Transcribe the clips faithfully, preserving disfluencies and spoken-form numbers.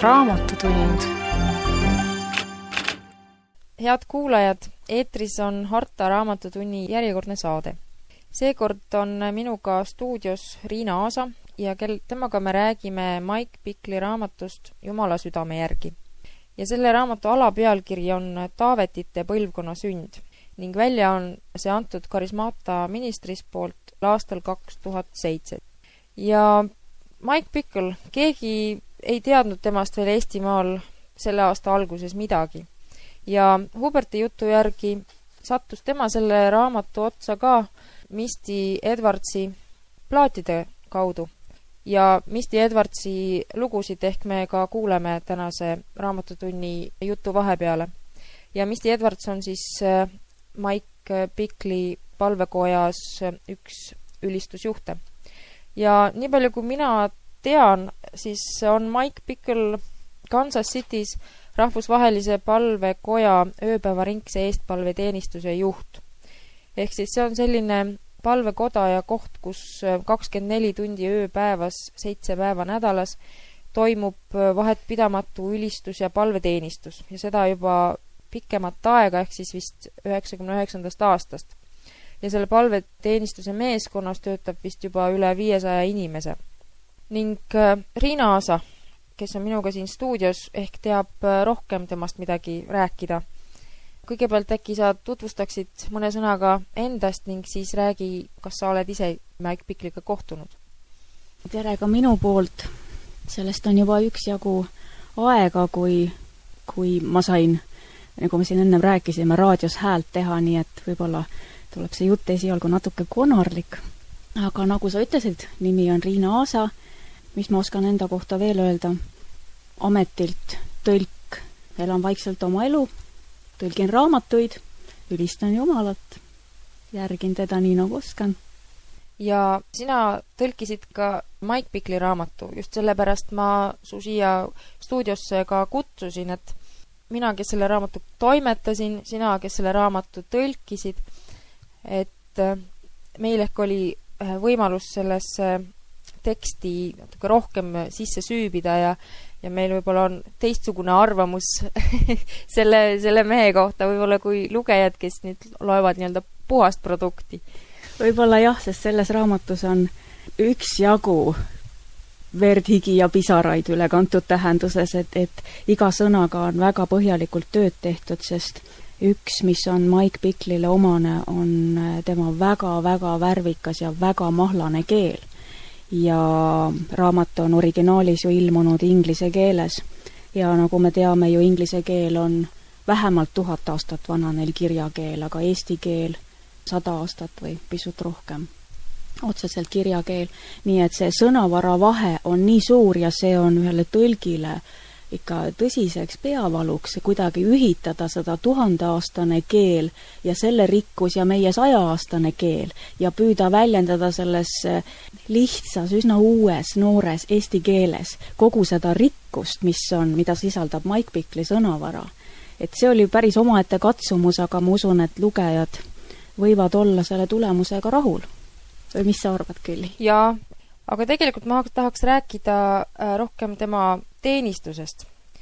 Raamatutund. Head kuulajad, eetris on Harta Raamatutunni järjekordne saade. Seekord on minuga stuudios Riina Aasa ja kel temaga me räägime Mike Pickli raamatust Jumala südame järgi. Ja selle raamatu alapealkiri on Taavetite põlvkonna sünd ning välja on see antud Karismaata ministris poolt aastal kaks tuhat seitse. Ja Mike Pickl, keegi ei teadnud temast veel Eestimaal selle aasta alguses midagi. Ja Huberti jutu järgi sattus tema selle raamatu otsa ka Misty Edwardsi plaatide kaudu. Ja Misty Edwardsi lugusid ehk me ka kuuleme tänase raamatutunni jutu vahepeale. Ja Misty Edwards on siis Mike Pickli palvekojas üks ülistusjuhte. Ja nii palju kui mina tean, siis on Mike Pickl Kansas City's rahvusvahelise palvekoja ööpäevaringse eestpalveteenistuse juht. Ehk siis see on selline palvekoda ja koht, kus kakskümmend neli tundi ööpäevas, seitse päeva nädalas toimub vahetpidamatu ülistus ja palveteenistus ja seda juba pikemat aega, ehk siis vist üheksakümne üheksandast aastast. Ja selle palveteenistuse meeskonnas töötab vist juba üle viiesaja inimese. Ning Riina Aasa, kes on minuga siin stuudios, ehk teab rohkem temast midagi rääkida. Kõigepealt äkki sa tutvustaksid mõne sõnaga endast ning siis räägi, kas sa oled ise Mike Pickliga kohtunud. Tere ka minu poolt. Sellest on juba üksjagu aega, kui, kui ma sain, nagu me siin ennem rääkisime, raadios häält teha, nii et võib-olla tuleb see jutt esialgu natuke konarlik. Aga nagu sa ütlesid, nimi on Riina Aasa. Mis ma oskan enda kohta veel öelda? Ametilt tõlk. Elan vaikselt oma elu, tõlgin raamatuid, ülistan Jumalat, järgin teda nii nagu oskan. Ja sina tõlkisid ka Mike Pickli raamatu, just sellepärast ma su siia stuudiosse ka kutsusin, et mina, kes selle raamatu toimetasin, sina, kes selle raamatu tõlkisid, et meil ehk oli võimalus sellesse teksti natuke rohkem sisse süübida ja, ja meil võib-olla on teistsugune arvamus selle, selle mehe kohta, võib-olla kui lugejad, kes nüüd loevad nii-öelda puhast produkti. Võib-olla jah, sest selles raamatus on üks jagu verd, higi ja pisaraid üle kantud tähenduses, et, et iga sõnaga on väga põhjalikult tööd tehtud, sest üks, mis on Mike Picklile omane, on tema väga-väga värvikas ja väga mahlane keel. Ja raamat on originaalis ju ilmunud inglise keeles ja nagu me teame ju inglise keel on vähemalt tuhat aastat vana neil kirjakeel, aga eesti keel sada aastat või pisut rohkem otseselt kirjakeel, nii et see sõnavara vahe on nii suur ja see on ühele tõlgile ikka tõsiseks peavaluks kuidagi ühitada seda tuhandeaastane keel ja selle rikkus ja meie sajaaastane keel ja püüda väljendada selles lihtsas, üsna uues, noores eesti keeles kogu seda rikkust, mis on, mida sisaldab Mike Pickli sõnavara. Et see oli päris omaette katsumus, aga ma usun, et lugejad võivad olla selle tulemusega rahul. Või mis sa arvad, Külli? Jaa, aga tegelikult ma tahaks rääkida rohkem tema teenistusest.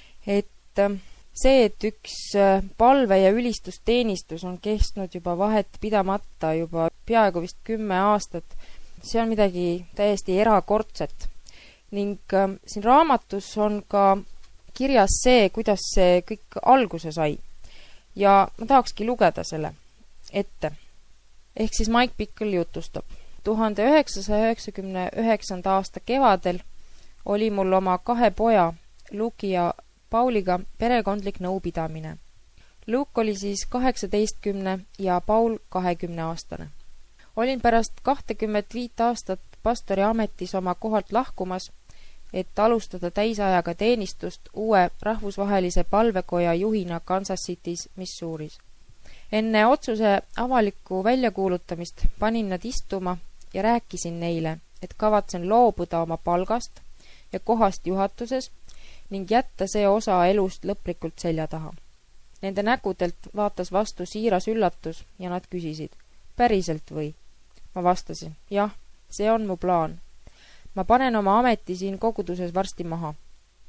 Et see, et üks palve- ja ülistusteenistus on kestnud juba vahet pidamata juba peaaegu vist kümme aastat, see on midagi täiesti erakordset. Ning siin raamatus on ka kirjas see, kuidas see kõik alguse sai. Ja ma tahakski lugeda selle ette. Ehk siis Mike Pickl jutustab. tuhande üheksasaja üheksakümne üheksanda aasta kevadel oli mul oma kahe poja, Luke ja Pauliga perekondlik nõupidamine. Luke oli siis kaheksateistkümne ja Paul kahekümne aastane. Olin pärast kahtekümmet viit aastat pastori ametis oma kohalt lahkumas, et alustada täisajaga teenistust uue rahvusvahelise palvekoja juhina Kansas City's, Missouris. Enne otsuse avalikku väljakuulutamist panin nad istuma ja rääkisin neile, et kavatsen loobuda oma palgast ja kohast juhatuses ning jätta see osa elust lõplikult selja taha. Nende nägudelt vaatas vastu siiras üllatus ja nad küsisid, päriselt või? Ma vastasin, jah, see on mu plaan. Ma panen oma ameti siin koguduses varsti maha.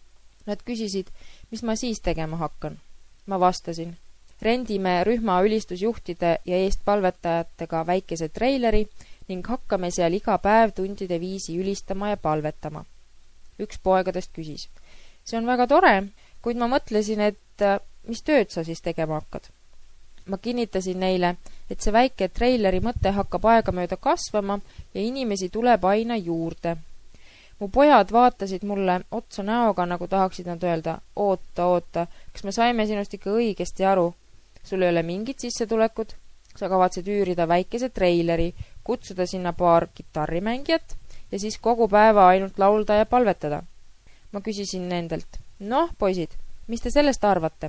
Nad küsisid, mis ma siis tegema hakkan. Ma vastasin, rendime rühma ülistusjuhtide ja eestpalvetajatega väikese treileri ning hakkame seal iga päev tundide viisi ülistama ja palvetama. Üks poegadest küsis, see on väga tore, kuid ma mõtlesin, et mis tööd sa siis tegema hakkad. Ma kinnitasin neile, et see väike treileri mõte hakkab aegamööda kasvama ja inimesi tuleb aina juurde. Mu pojad vaatasid mulle otsa näoga, nagu tahaksid nad öelda, oota, oota, kas me saime sinust ikka õigesti aru? Sul ei ole mingit sissetulekut, sa kavatsed üürida väikese treileri, kutsuda sinna paar kitarrimängijat ja siis kogu päeva ainult laulda ja palvetada. Ma küsisin nendelt, noh, poisid, mis te sellest arvate?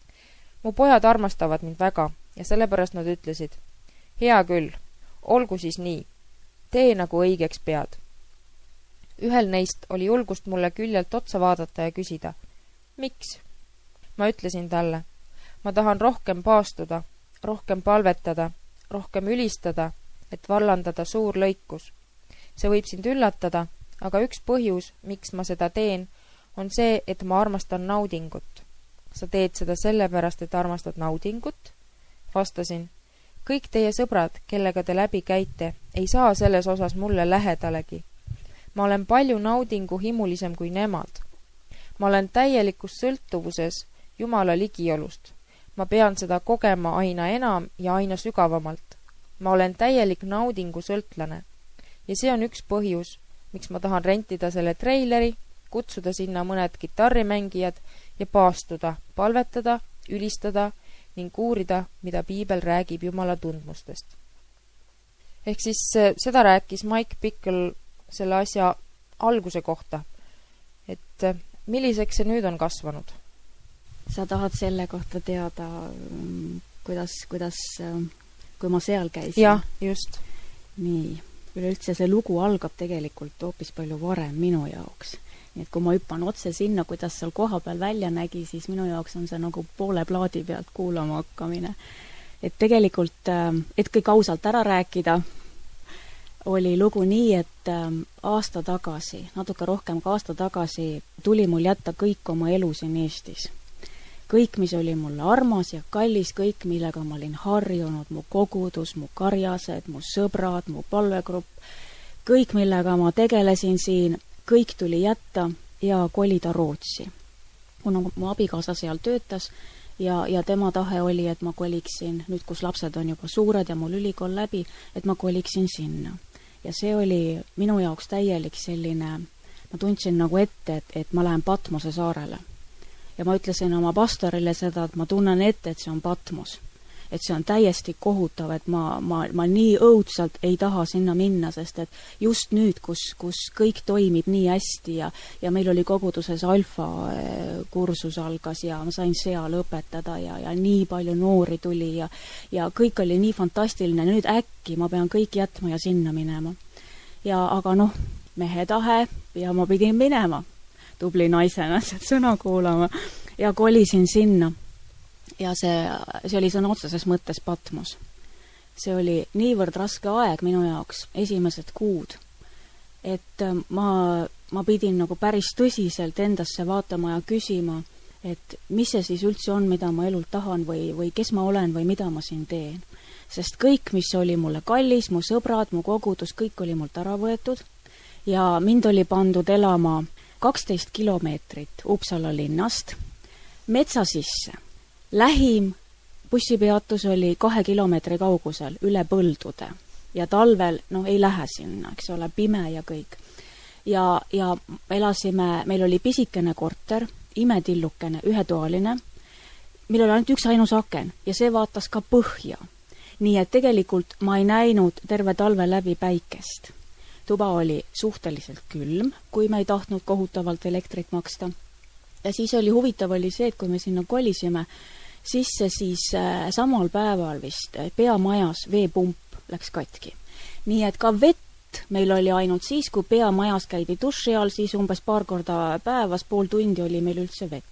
Mu pojad armastavad mind väga ja sellepärast nad ütlesid, hea küll, olgu siis nii, tee nagu õigeks pead. Ühel neist oli julgust mulle küljelt otsa vaadata ja küsida, miks? Ma ütlesin talle, ma tahan rohkem paastuda, rohkem palvetada, rohkem ülistada, et vallandada suur lõikus. See võib sind üllatada, aga üks põhjus, miks ma seda teen, on see, et ma armastan naudingut. Sa teed seda sellepärast, et armastad naudingut? Vastasin, kõik teie sõbrad, kellega te läbi käite, ei saa selles osas mulle lähedalegi. Ma olen palju naudingu himulisem kui nemad. Ma olen täielikus sõltuvuses Jumala ligiolust. Ma pean seda kogema aina enam ja aina sügavamalt. Ma olen täielik naudingu sõltlane. Ja see on üks põhjus, miks ma tahan rentida selle treileri, kutsuda sinna mõned kitarrimängijad ja paastuda, palvetada, ülistada ning uurida, mida piibel räägib Jumala tundmustest. Ehk siis seda rääkis Mike Bickle selle asja alguse kohta, et milliseks see nüüd on kasvanud? Sa tahad selle kohta teada, kuidas, kuidas, kui ma seal käisin? Jah, just. Nii, üleüldse see lugu algab tegelikult hoopis palju varem minu jaoks. Nii et kui ma hüppan otse sinna, kuidas seal koha peal välja nägi, siis minu jaoks on see nagu poole plaadi pealt kuulama hakkamine. Et tegelikult, et kõik ausalt ära rääkida, oli lugu nii, et aasta tagasi, natuke rohkem ka aasta tagasi, tuli mul jätta kõik oma elu siin Eestis. Kõik, mis oli mulle armas ja kallis, kõik, millega ma olin harjunud, mu kogudus, mu karjased, mu sõbrad, mu palvegrupp, kõik, millega ma tegelesin siin, kõik tuli jätta ja kolida Rootsi. Kuna mu abikaasa seal töötas ja, ja tema tahe oli, et ma koliksin, nüüd kus lapsed on juba suured ja mul ülikool läbi, et ma koliksin sinna. Ja see oli minu jaoks täielik selline, ma tundsin nagu ette, et, et ma lähen Patmose saarele. Ja ma ütlesin oma pastorile seda, et ma tunnen ette, et see on Patmos. Et see on täiesti kohutav, et ma, ma, ma nii õudselt ei taha sinna minna, sest et just nüüd, kus, kus kõik toimib nii hästi ja, ja meil oli koguduses alfa kursus algas ja ma sain seal õpetada ja, ja nii palju noori tuli ja, ja kõik oli nii fantastiline, nüüd äkki ma pean kõik jätma ja sinna minema. Ja aga noh, mehe tahe ja ma pidin minema tubli naisena, et sõna kuulama ja kolisin sinna. Ja see, see oli sõna otseses mõttes Patmos. See oli niivõrd raske aeg minu jaoks, esimesed kuud, et ma, ma pidin nagu päris tõsiselt endasse vaatama ja küsima, et mis see siis üldse on, mida ma elult tahan või, või kes ma olen või mida ma siin teen. Sest kõik, mis oli mulle kallis, mu sõbrad, mu kogudus, kõik oli mult ära võetud ja mind oli pandud elama kaksteist kilomeetrit Uppsala linnast metsa sisse. Lähim bussipeatus oli kahe kilomeetri kaugusel üle põldude ja talvel, noh, ei lähe sinna, eks ole, pime ja kõik. Ja, ja elasime, meil oli pisikene korter, imetillukene, ühetoaline, millel oli ainult üks ainus aken ja see vaatas ka põhja. Nii et tegelikult ma ei näinud terve talve läbi päikest. Tuba oli suhteliselt külm, kui me ei tahtnud kohutavalt elektrit maksta. Ja siis oli huvitav oli see, et kui me sinna kolisime, sisse siis äh, samal päeval vist peamajas veepump läks katki. Nii et ka vett meil oli ainult siis, kui peamajas käidi duši all, siis umbes paar korda päevas, pool tundi oli meil üldse vett.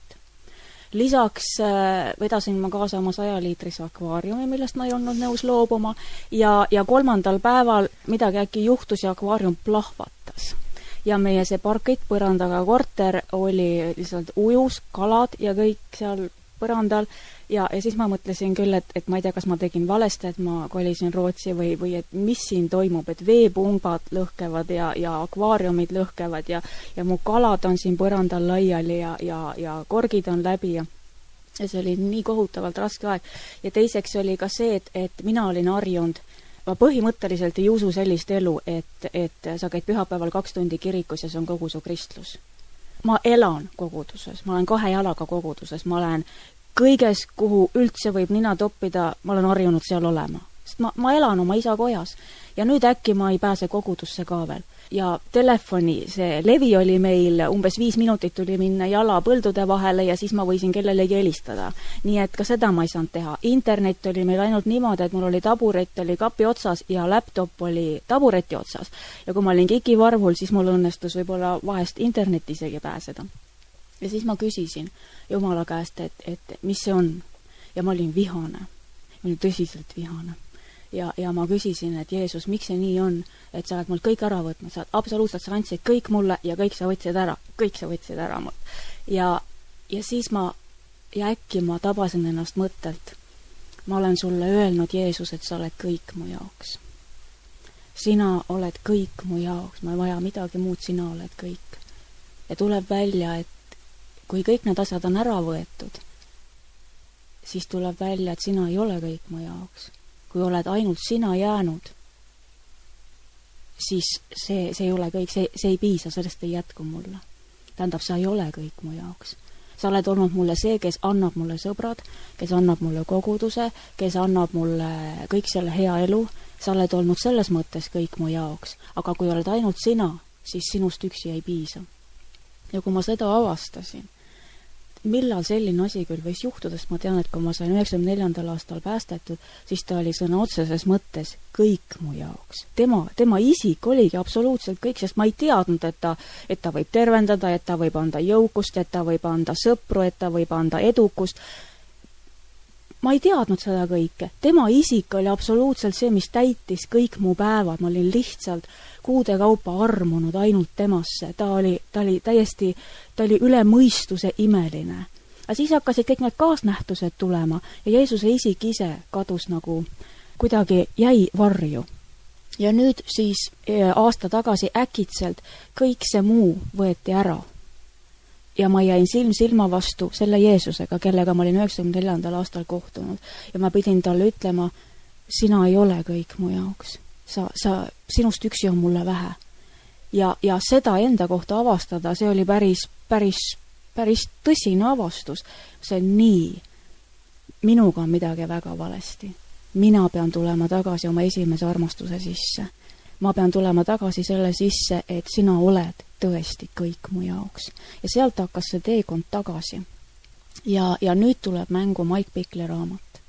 Lisaks äh, vedasin ma kaasa oma sajaliitrise akvaariumi, millest ma ei olnud nõus loobuma ja, ja kolmandal päeval midagi äkki juhtus ja akvaarium plahvatas. ja meie see parkettpõrandaga korter oli lihtsalt ujus, kalad ja kõik seal põrandal ja, ja siis ma mõtlesin küll, et, et ma ei tea, kas ma tegin valesti, et ma kolisin Rootsi või, või et mis siin toimub, et veepumbad lõhkevad ja, ja akvaariumid lõhkevad ja, ja mu kalad on siin põrandal laiali ja, ja, ja korgid on läbi ja ja see oli nii kohutavalt raske aeg. Ja teiseks oli ka see, et, et mina olin harjunud, ma põhimõtteliselt ei usu sellist elu, et, et sa käid pühapäeval kaks tundi kirikus ja see on kogu su kristlus. Ma elan koguduses, ma olen kahe jalaga koguduses, ma olen kõiges, kuhu üldse võib nina toppida, ma olen harjunud seal olema. Sest ma, ma elan oma isa kojas ja nüüd äkki ma ei pääse kogudusse ka veel. Ja telefoni, see levi oli meil, umbes viis minutit tuli minna jala põldude vahele ja siis ma võisin kellelegi helistada. Nii et ka seda ma ei saanud teha. Internet oli meil ainult niimoodi, et mul oli taburet oli kapi otsas ja laptop oli tabureti otsas. Ja kui ma olin kikivarvul, siis mul õnnestus võib-olla vahest internetti isegi pääseda. Ja siis ma küsisin Jumala käest, et, et mis see on. Ja ma olin vihane. Ma olin tõsiselt vihane. Ja, ja ma küsisin, et Jeesus, miks see nii on, et sa oled mul kõik ära võtnud, sa absoluutselt sa andsid kõik mulle ja kõik sa võtsid ära, kõik sa võtsid ära mul. Ja, ja siis ma, ja äkki ma tabasin ennast mõttelt, ma olen sulle öelnud, Jeesus, et sa oled kõik mu jaoks. Sina oled kõik mu jaoks, ma ei vaja midagi muud, sina oled kõik. Ja tuleb välja, et kui kõik need asjad on ära võetud, siis tuleb välja, et sina ei ole kõik mu jaoks. Kui oled ainult sina jäänud, siis see, see ei ole kõik, see, see ei piisa, sellest ei jätku mulle. Tähendab, sa ei ole kõik mu jaoks. Sa oled olnud mulle see, kes annab mulle sõbrad, kes annab mulle koguduse, kes annab mulle kõik selle hea elu. Sa oled olnud selles mõttes kõik mu jaoks. Aga kui oled ainult sina, siis sinust üksi ei piisa. Ja kui ma seda avastasin, millal selline asi küll võis juhtuda, sest ma tean, et kui ma sain üheksakümne neljandal aastal päästetud, siis ta oli sõna otseses mõttes kõik mu jaoks. Tema, tema isik oligi absoluutselt kõik, sest ma ei teadnud, et ta, et ta võib tervendada, et ta võib anda jõukust, et ta võib anda sõpru, et ta võib anda edukust. Ma ei teadnud seda kõike. Tema isik oli absoluutselt see, mis täitis kõik mu päevad. Ma olin lihtsalt kuude kaupa armunud ainult temasse. Ta oli, ta oli täiesti, ta oli üle mõistuse imeline. Aga siis hakkasid kõik need kaasnähtused tulema ja Jeesuse isik ise kadus nagu kuidagi jäi varju. Ja nüüd siis aasta tagasi äkitselt kõik see muu võeti ära. Ja ma jäin silm silma vastu selle Jeesusega, kellega ma olin üheksakümne neljandal aastal kohtunud. Ja ma pidin talle ütlema, sina ei ole kõik mu jaoks. Sa, sa, sinust üksi on mulle vähe. Ja, ja seda enda kohta avastada, see oli päris, päris, päris tõsine avastus. See on nii. Minuga on midagi väga valesti. Mina pean tulema tagasi oma esimese armastuse sisse. Ma pean tulema tagasi selle sisse, et sina oled tõesti kõik mu jaoks. Ja sealt hakkas see teekond tagasi. Ja, ja nüüd tuleb mängu Mike Bickli raamat.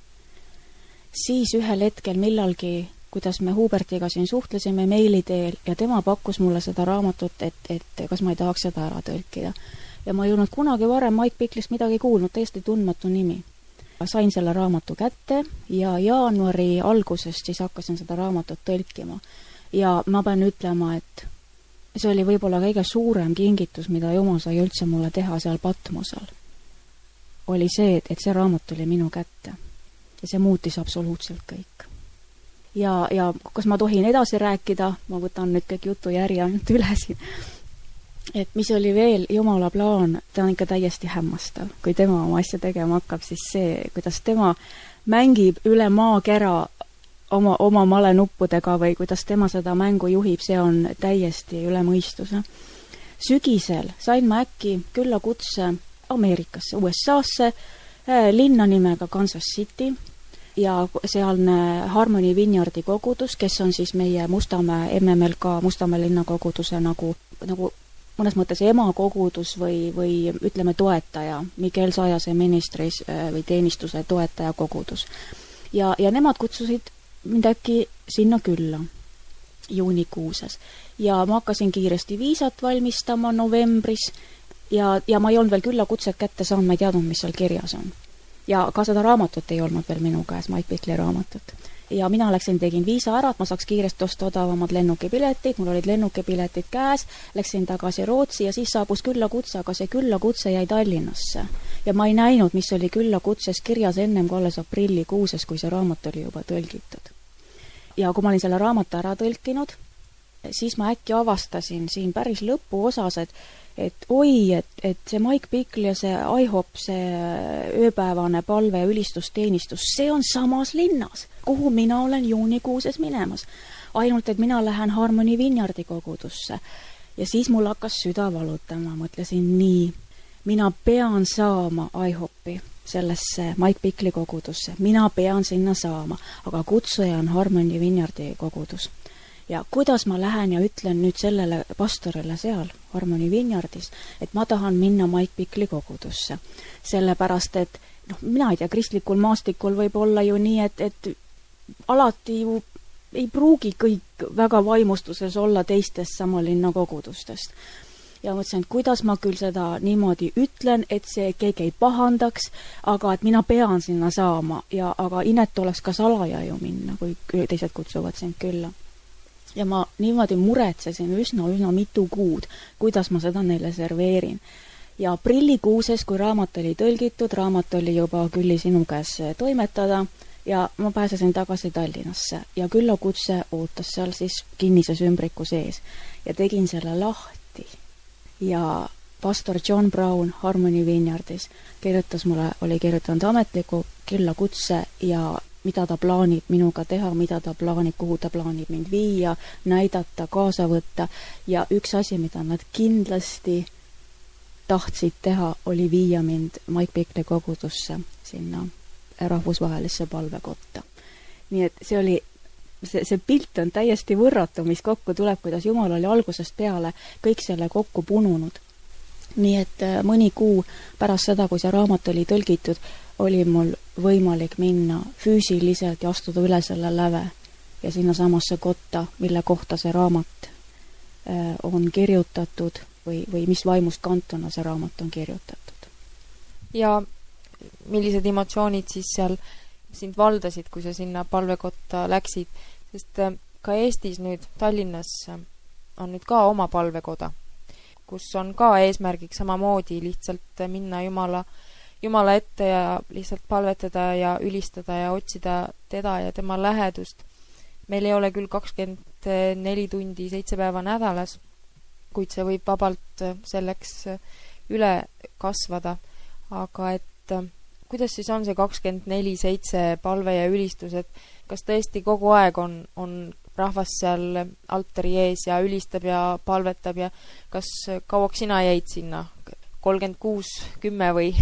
Siis ühel hetkel millalgi, kuidas me Hubertiga siin suhtlesime meili teel ja tema pakkus mulle seda raamatut, et, et kas ma ei tahaks seda ära tõlkida. Ja ma ei olnud kunagi varem Mike Bicklist midagi kuulnud, täiesti tundmatu nimi. Sain selle raamatu kätte ja jaanuari algusest siis hakkasin seda raamatut tõlkima. Ja ma pean ütlema, et see oli võib-olla kõige suurem kingitus, mida Jumal sai üldse mulle teha seal Patmosal. Oli see, et, et see raamat oli minu kätte. Ja see muutis absoluutselt kõik. Ja, ja kas ma tohin edasi rääkida, ma võtan nüüd kõik jutu järgi ainult üle siin. Et mis oli veel Jumala plaan, ta on ikka täiesti hämmastav. Kui tema oma asja tegema hakkab, siis see, kuidas tema mängib üle maakera oma, oma malenuppudega või kuidas tema seda mängu juhib, see on täiesti üle mõistuse. Sügisel sain ma äkki külla kutse Ameerikasse, U S A-sse, linna nimega Kansas City ja sealne Harmony Vineyardi kogudus, kes on siis meie Mustamäe, M M L K Mustamäe linna koguduse nagu, nagu mõnes mõttes emakogudus või, või ütleme toetaja, Miguel Sajase ministris või teenistuse toetaja kogudus. Ja, ja nemad kutsusid mind äkki sinna külla juunikuuses. Ja ma hakkasin kiiresti viisat valmistama novembris ja, ja ma ei olnud veel külla kutset kätte saanud, ma ei teadnud, mis seal kirjas on. ja ka seda raamatut ei olnud veel minu käes, Mike Pickli raamatut. Ja mina läksin, tegin viisa ära, et ma saaks kiiresti osta odavamad lennukipiletid, mul olid lennukipiletid käes, läksin tagasi Rootsi ja siis saabus küllakutse, aga see küllakutse jäi Tallinnasse. Ja ma ei näinud, mis oli küllakutses kirjas ennem kui alles aprillikuuses, kui see raamat oli juba tõlgitud. Ja kui ma olin selle raamatu ära tõlkinud, siis ma äkki avastasin siin päris lõpuosas, et et oi, et, et see Mike Pickli ja see I HOP, see ööpäevane palve- ja ülistusteenistus, see on samas linnas, kuhu mina olen juunikuuses minemas. Ainult, et mina lähen Harmony Vineyardi kogudusse. Ja siis mul hakkas süda valutama, mõtlesin nii, mina pean saama I HOP-i sellesse Mike Pickli kogudusse, mina pean sinna saama, aga kutsuja on Harmony Vineyardi kogudus. Ja kuidas ma lähen ja ütlen nüüd sellele pastorile seal Harmony Vineyardis, et ma tahan minna Mike Pickli kogudusse. Sellepärast, et noh, mina ei tea, kristlikul maastikul võib olla ju nii, et, et alati ju ei pruugi kõik väga vaimustuses olla teistest sama linna kogudustest. Ja mõtlesin, et kuidas ma küll seda niimoodi ütlen, et see keegi ei pahandaks, aga et mina pean sinna saama, ja, aga inetu oleks ka salaja ju minna, kui teised kutsuvad sind külla. Ja ma niimoodi muretsesin üsna, üsna mitu kuud, kuidas ma seda neile serveerin. Ja aprillikuuses, kui raamat oli tõlgitud, raamat oli juba külli sinu käes toimetada, ja ma pääsesin tagasi Tallinnasse. Ja küllakutse ootas seal siis kinnises ümbriku sees. Ja tegin selle lahti. Ja pastor John Brown Harmony Vineyardis kirjutas mulle, oli kirjutanud ametliku küllakutse ja mida ta plaanib minuga teha, mida ta plaanib, kuhu ta plaanib mind viia, näidata, kaasa võtta. Ja üks asi, mida nad kindlasti tahtsid teha, oli viia mind Mike Pickli kogudusse sinna rahvusvahelisse palvekotta. Nii et see oli, see, see pilt on täiesti võrratu, mis kokku tuleb, kuidas Jumal oli algusest peale kõik selle kokku pununud. Nii et mõni kuu pärast seda, kui see raamat oli tõlgitud, oli mul võimalik minna füüsiliselt ja astuda üle selle läve ja sinna samasse kotta, mille kohta see raamat on kirjutatud või, või mis vaimust kantuna see raamat on kirjutatud. Ja millised emotsioonid siis seal sind valdasid, kui sa sinna palvekotta läksid? Sest ka Eestis nüüd, Tallinnas on nüüd ka oma palvekoda, kus on ka eesmärgiks samamoodi lihtsalt minna Jumala Jumala ette ja lihtsalt palvetada ja ülistada ja otsida teda ja tema lähedust. Meil ei ole küll kakskümmend neli tundi, seitse päeva nädalas, kuid see võib vabalt selleks üle kasvada. Aga et kuidas siis on see kakskümmend neli seitse palve ja ülistus, et kas tõesti kogu aeg on, on rahvas seal altari ees ja ülistab ja palvetab ja kas kauaks sina jäid sinna? kolmkümmend kuus kümme või?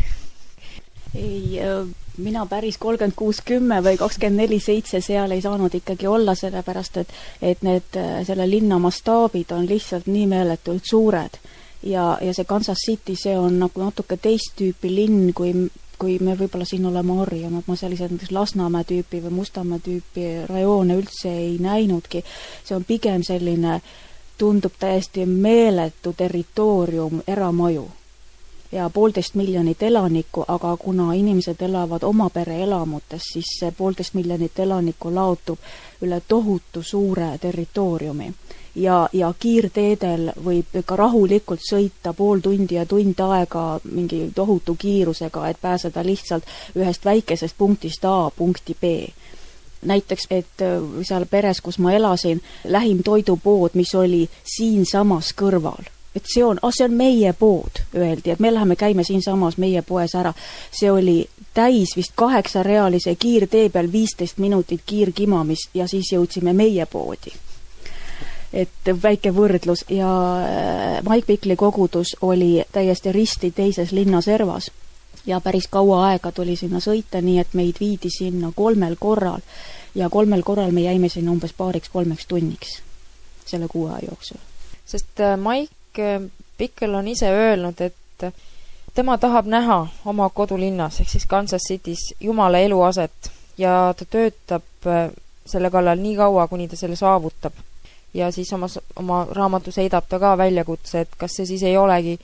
Ei, mina päris kolmkümmend kuus kümme või kakskümmend neli seitse seal ei saanud ikkagi olla, sellepärast, et, et need, selle linna mastaabid on lihtsalt nii meeletult suured. Ja, ja see Kansas City, see on nagu natuke teist tüüpi linn, kui, kui me võib-olla siin oleme harjunud. Ma sellised näiteks Lasnamäe tüüpi või Mustamäe tüüpi rajoone üldse ei näinudki. See on pigem selline, tundub täiesti meeletu territoorium, eramaju. Ja poolteist miljonit elanikku, aga kuna inimesed elavad oma pere elamutes, siis see poolteist miljonit elanikku laotub üle tohutu suure territooriumi. Ja, ja kiirteedel võib ka rahulikult sõita pool tundi ja tund aega mingi tohutu kiirusega, et pääseda lihtsalt ühest väikesest punktist A punkti B. Näiteks, et seal peres, kus ma elasin, lähim toidupood, mis oli siin samas kõrval. Et see on, ah, see on meie pood, öeldi, et me läheme käime siin samas meie poes ära. See oli täis vist kaheksa reaalise kiirtee peal viisteist minutit kiirkimamist ja siis jõudsime meie poodi. Et väike võrdlus ja Mike Pickli kogudus oli täiesti risti teises linnaservas ja päris kaua aega tuli sinna sõita, nii et meid viidi sinna kolmel korral ja kolmel korral me jäime sinna umbes paariks kolmeks tunniks selle kuu aja jooksul. Sest Mike Pickl on ise öelnud, et tema tahab näha oma kodulinnas, ehk siis Kansas City's Jumala eluaset ja ta töötab selle kallal nii kaua, kuni ta selle saavutab. Ja siis oma, oma raamatus heidab ta ka väljakutse, et kas see siis ei olegi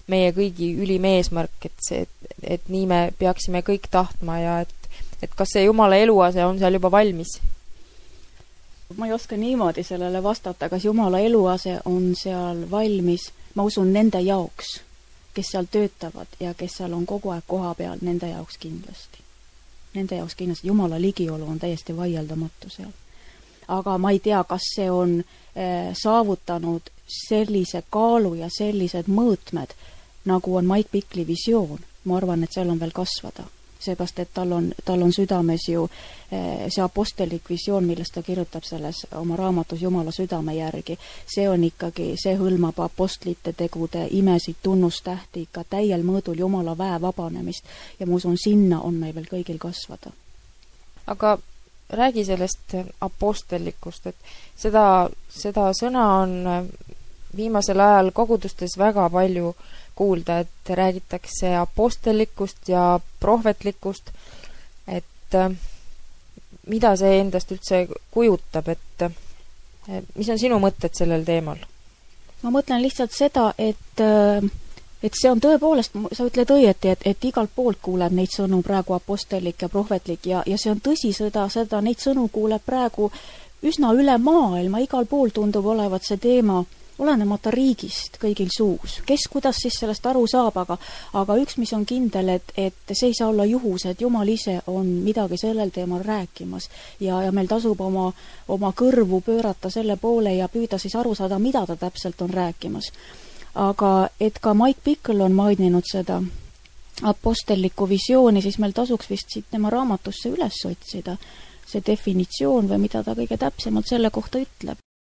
meie kõigi ülim eesmärk, et see, et, et nii me peaksime kõik tahtma ja et, et kas see Jumala eluase on seal juba valmis? Ma ei oska niimoodi sellele vastata, kas Jumala eluase on seal valmis, ma usun nende jaoks, kes seal töötavad ja kes seal on kogu aeg koha peal, nende jaoks kindlasti. Nende jaoks kindlasti Jumala ligiolu on täiesti vaieldamatu seal. Aga ma ei tea, kas see on eh, saavutanud sellise kaalu ja sellised mõõtmed, nagu on Mike Bickli visioon. Ma arvan, et seal on veel kasvada. Seepärast, et tal on, tal on südames ju eh, see apostelik visioon, millest ta kirjutab selles oma raamatus Jumala südame järgi. See on ikkagi, see hõlmab apostlite tegude imesid, tunnustähti, ikka täiel mõõdul Jumala väe vabanemist ja ma usun, sinna on meil veel kõigil kasvada. Aga räägi sellest apostellikust, et seda, seda sõna on viimasel ajal kogudustes väga palju kuulda, et räägitakse apostellikust ja prohvetlikust, et mida see endast üldse kujutab, et mis on sinu mõtted sellel teemal? Ma mõtlen lihtsalt seda, et et see on tõepoolest, sa ütled õieti, et, et igalt poolt kuuleb neid sõnu praegu apostellik ja prohvetlik ja, ja see on tõsi seda, seda, neid sõnu kuuleb praegu üsna üle maailma, igal pool tundub olevat see teema olenemata riigist kõigil suus. Kes kuidas siis sellest aru saab, aga, aga üks, mis on kindel, et, et see ei saa olla juhus, et Jumal ise on midagi sellel teemal rääkimas ja, ja meil tasub oma, oma kõrvu pöörata selle poole ja püüda siis aru saada, mida ta täpselt on rääkimas. Aga et ka Mike Bickle on maininud seda apostellikku visiooni, siis meil tasuks vist siit tema raamatusse üles otsida see definitsioon või mida ta kõige täpsemalt selle kohta ütleb.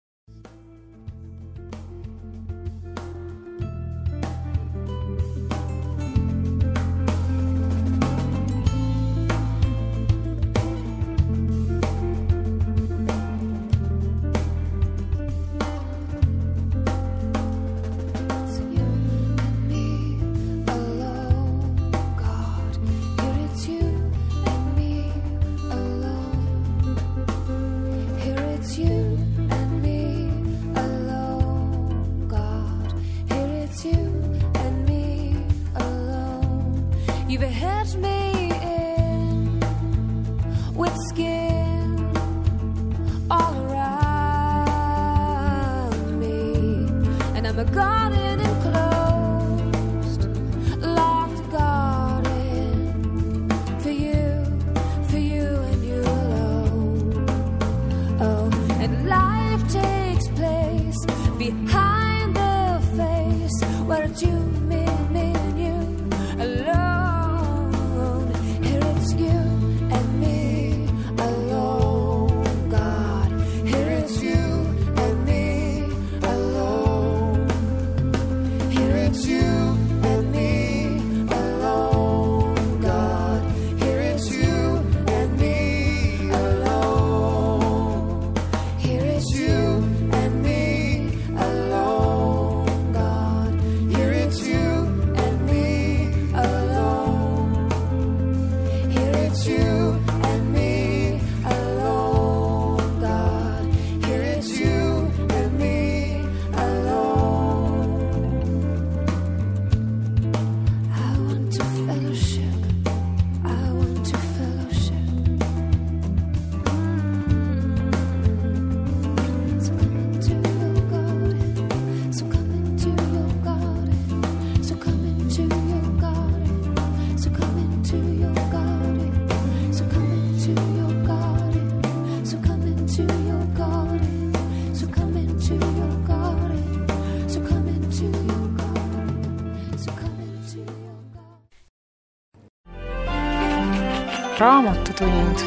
Raamatutund.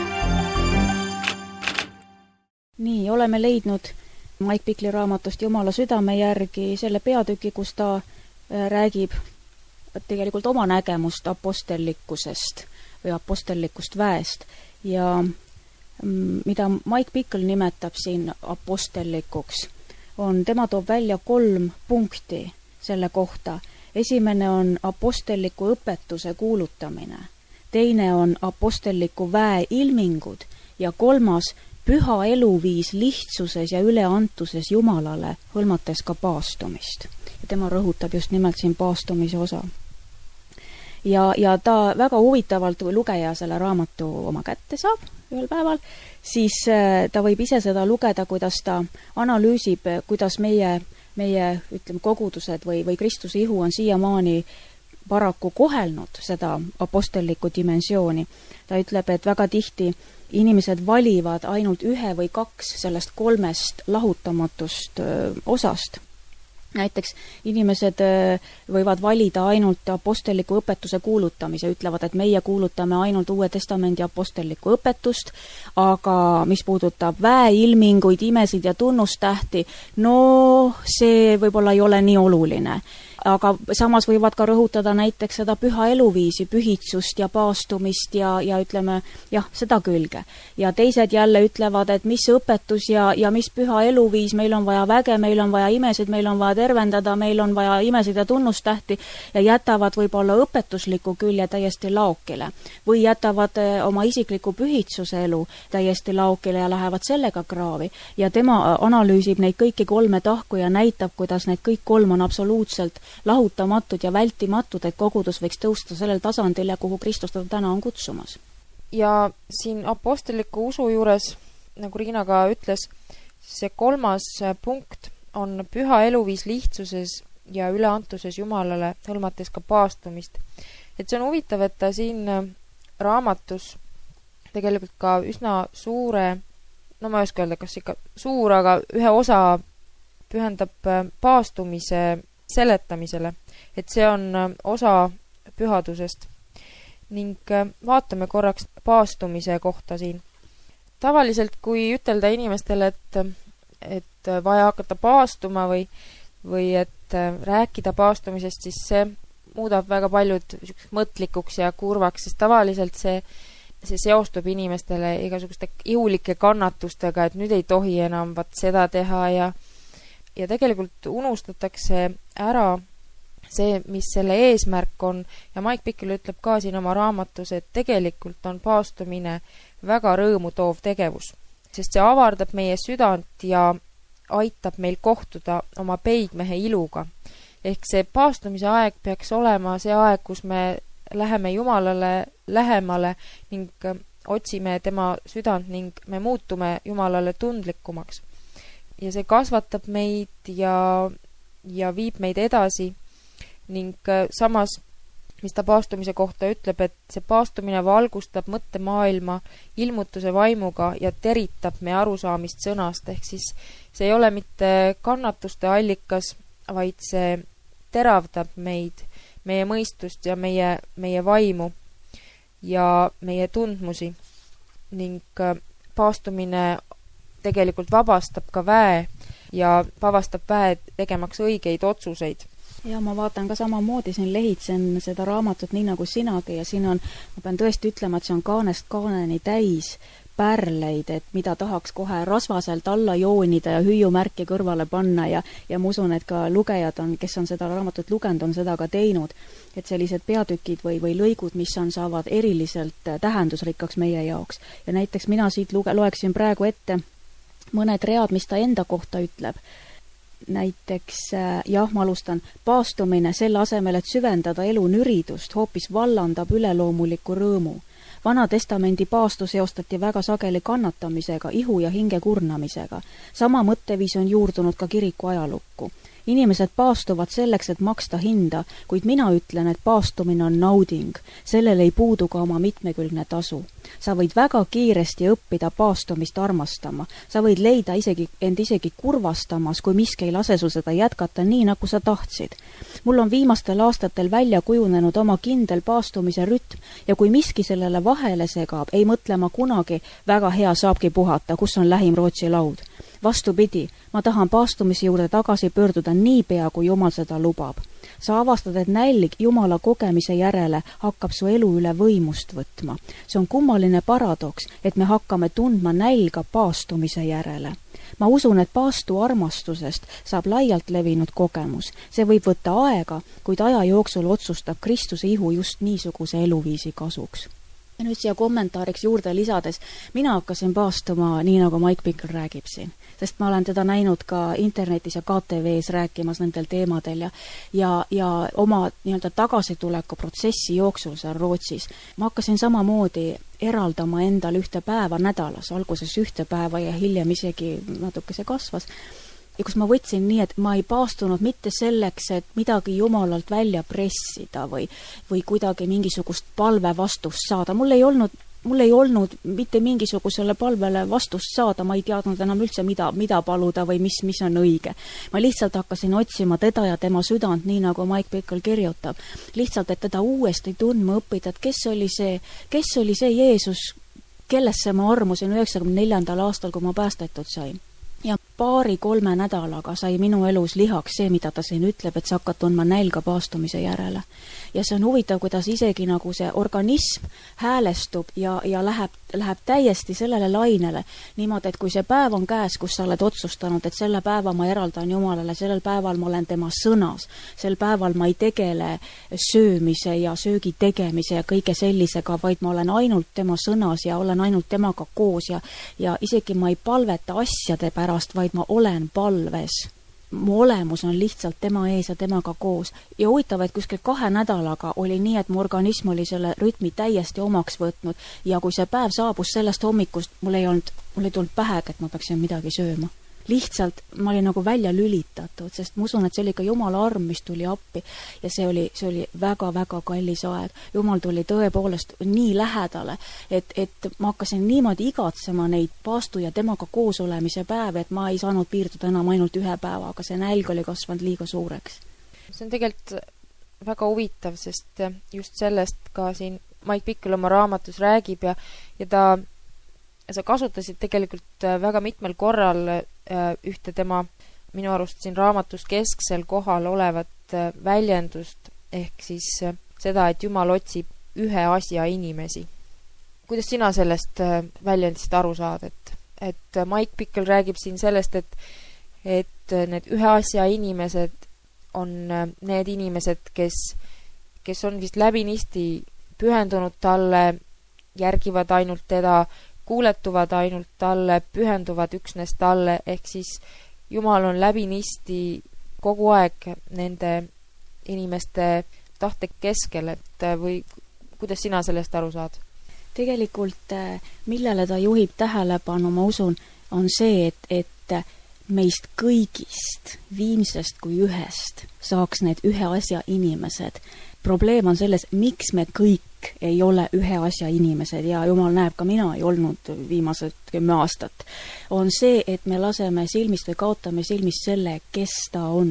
Nii, oleme leidnud Mike Bickli raamatust Jumala südame järgi selle peatüki, kus ta räägib tegelikult oma nägemust apostellikkusest või apostellikust väest ja mida Mike Bickle nimetab siin apostellikuks, on, tema toob välja kolm punkti selle kohta. Esimene on apostelliku õpetuse kuulutamine. Teine on apostelliku väe ilmingud ja kolmas püha eluviis lihtsuses ja üleantuses Jumalale, hõlmates ka paastumist. ja tema rõhutab just nimelt siin paastumise osa. Ja, ja ta väga huvitavalt, kui lugeja selle raamatu oma kätte saab ühel päeval, siis ta võib ise seda lugeda, kuidas ta analüüsib, kuidas meie, meie ütleme, kogudused või, või Kristuse ihu on siiamaani paraku kohelnud seda apostellikku dimensiooni. Ta ütleb, et väga tihti inimesed valivad ainult ühe või kaks sellest kolmest lahutamatust öö, osast. Näiteks inimesed võivad valida ainult apostelliku õpetuse kuulutamise, ütlevad, et meie kuulutame ainult Uue Testamendi apostelliku õpetust, aga mis puudutab väeilminguid, imesid ja tunnustähti, no see võib-olla ei ole nii oluline. Aga samas võivad ka rõhutada näiteks seda püha eluviisi, pühitsust ja paastumist ja, ja ütleme, jah, seda külge. Ja teised jälle ütlevad, et mis õpetus ja, ja mis püha eluviis, meil on vaja väge, meil on vaja imesid, meil on vaja tervendada, meil on vaja imesid ja tunnustähti ja jätavad võib-olla õpetusliku külje täiesti laokile. Või jätavad oma isikliku pühitsuse elu täiesti laokile ja lähevad sellega kraavi. Ja tema analüüsib neid kõiki kolme tahku ja näitab, kuidas need kõik kolm on absoluutselt lahutamatud ja vältimatud, et kogudus võiks tõusta sellel tasandil, kuhu Kristus ta täna on kutsumas. Ja siin apostelliku usu juures, nagu Riina ka ütles, see kolmas punkt on püha eluviis lihtsuses ja üleantuses Jumalale, hõlmates ka paastumist. Et see on huvitav, et ta siin raamatus tegelikult ka üsna suure, no ma ei oska öelda, kas ikka suur, aga ühe osa pühendab paastumise seletamisele, et see on osa pühadusest. Ning vaatame korraks paastumise kohta siin. Tavaliselt, kui ütelda inimestele, et, et vaja hakata paastuma või, või et rääkida paastumisest, siis see muudab väga paljud mõtlikuks ja kurvaks, sest tavaliselt see, see seostub inimestele igasuguste ihulike kannatustega, et nüüd ei tohi enam vaat seda teha ja ja tegelikult unustatakse ära see, mis selle eesmärk on ja Mike Bickle ütleb ka siin oma raamatus, et tegelikult on paastumine väga rõõmu toov tegevus, sest see avardab meie südant ja aitab meil kohtuda oma peigmehe iluga. Ehk see paastumise aeg peaks olema see aeg, kus me läheme Jumalale lähemale ning otsime tema südant ning me muutume Jumalale tundlikumaks. Ja see kasvatab meid ja, ja viib meid edasi ning samas, mis ta paastumise kohta ütleb, et see paastumine valgustab mõttemaailma ilmutuse vaimuga ja teritab meie arusaamist sõnast, ehk siis see ei ole mitte kannatuste allikas, vaid see teravdab meid, meie mõistust ja meie, meie vaimu ja meie tundmusi ning paastumine tegelikult vabastab ka väe ja vabastab väe tegemaks õigeid otsuseid. Ja ma vaatan ka samamoodi, siin lehitsen seda raamatut nii nagu sinagi ja siin on, ma pean tõesti ütlema, et see on kaanest kaaneni täis pärleid, et mida tahaks kohe rasvaselt alla joonida ja hüüumärki kõrvale panna ja, ja ma usun, et ka lugejad on, kes on seda raamatut lugenud, on seda ka teinud, et sellised peatükid või, või lõigud, mis on, saavad eriliselt tähendusrikkaks meie jaoks. Ja näiteks mina siit luge, loeksin praegu ette mõned read, mis ta enda kohta ütleb. Näiteks, jah, ma alustan, paastumine selle asemel, et süvendada elu nüridust, hoopis vallandab üleloomuliku rõõmu. Vana testamendi paastu seostati väga sageli kannatamisega, ihu ja hinge kurnamisega. Sama mõtteviis on juurdunud ka kiriku ajalukku. Inimesed paastuvad selleks, et maksta hinda, kuid mina ütlen, et paastumine on nauding. Sellel ei puudu ka oma mitmekülgne tasu. Sa võid väga kiiresti õppida paastumist armastama. Sa võid leida isegi, end isegi kurvastamas, kui miski ei lase sul seda jätkata nii, nagu sa tahtsid. Mul on viimastel aastatel välja kujunenud oma kindel paastumise rütm ja kui miski sellele vahele segab, ei mõtle ma kunagi, väga hea saabki puhata, kus on lähim Rootsi laud. Vastupidi, ma tahan paastumise juurde tagasi pöörduda niipea, kui Jumal seda lubab. Sa avastad, et nälg Jumala kogemise järele hakkab su elu üle võimust võtma. See on kummaline paradoks, et me hakkame tundma nälga paastumise järele. Ma usun, et paastu armastusest saab laialt levinud kogemus. See võib võtta aega, kuid aja jooksul otsustab Kristuse ihu just niisuguse eluviisi kasuks. Ja nüüd siia kommentaariks juurde lisades, mina hakkasin paastuma nii, nagu Mike Bickle räägib siin, sest ma olen teda näinud ka internetis ja K T V-s rääkimas nendel teemadel ja, ja, ja oma nii-öelda tagasituleku protsessi jooksul seal Rootsis. Ma hakkasin samamoodi eraldama endal ühte päeva nädalas, alguses ühte päeva ja hiljem isegi natuke see kasvas. Ja kus ma võtsin nii, et ma ei paastunud mitte selleks, et midagi Jumalalt välja pressida või, või kuidagi mingisugust palve vastust saada. Mul ei olnud, mul ei olnud mitte mingisugusele palvele vastust saada, ma ei teadnud enam üldse, mida, mida paluda või mis, mis on õige. Ma lihtsalt hakkasin otsima teda ja tema südant, nii nagu Mike Bickle kirjutab. Lihtsalt, et teda uuesti tundma õppida, et kes oli see, kes oli see Jeesus, kellesse ma armusin üheksakümne neljandal aastal, kui ma päästetud sain. Ja paari-kolme nädalaga sai minu elus lihaks see, mida ta siin ütleb, et sa hakkad tundma nälga paastumise järele. Ja see on huvitav, kuidas isegi nagu see organism häälestub ja, ja läheb, läheb täiesti sellele lainele. Niimoodi, et kui see päev on käes, kus sa oled otsustanud, et selle päeva ma eraldan Jumalale, sellel päeval ma olen tema sõnas, sel päeval ma ei tegele söömise ja söögi tegemise ja kõige sellisega, vaid ma olen ainult tema sõnas ja olen ainult temaga koos ja, ja isegi ma ei palveta asjade pärast, vaid ma olen palves. Mu olemus on lihtsalt tema ees ja temaga koos. Ja huvitav, et kuskil kahe nädalaga oli nii, et mu organism oli selle rütmi täiesti omaks võtnud ja kui see päev saabus sellest hommikust, mul ei olnud, mul ei tulnud pähega, et ma peaksin midagi sööma. Lihtsalt ma olin nagu välja lülitatud, sest ma usun, et see oli ka Jumala arm, mis tuli appi ja see oli, see oli väga-väga kallis aeg. Jumal tuli tõepoolest nii lähedale, et, et ma hakkasin niimoodi igatsema neid paastu ja temaga koos olemise päevi, et ma ei saanud piirduda enam ainult ühe päeva, aga see nälg oli kasvanud liiga suureks. See on tegelikult väga huvitav, sest just sellest ka siin Mike Bickle oma raamatus räägib ja, ja ta sa kasutasid tegelikult väga mitmel korral ühte tema minu arust siin raamatus kesksel kohal olevat väljendust ehk siis seda, et Jumal otsib ühe asja inimesi. Kuidas sina sellest väljendist aru saad, et, et Mike Bickle räägib siin sellest, et, et need ühe asja inimesed on need inimesed, kes, kes on vist läbinisti pühendunud talle, järgivad ainult teda, kuuletuvad ainult talle, pühenduvad üksnes talle, ehk siis Jumal on läbinisti kogu aeg nende inimeste tahte keskel, et või kuidas sina sellest aru saad? Tegelikult, millele ta juhib tähelepanu, ma usun, on see, et, et meist kõigist, viimsest kui ühest, saaks need ühe asja inimesed. Probleem on selles, miks me kõik ei ole ühe asja inimesed ja Jumal näeb, ka mina ei olnud viimased kümme aastat, on see, et me laseme silmist või kaotame silmist selle, kes ta on,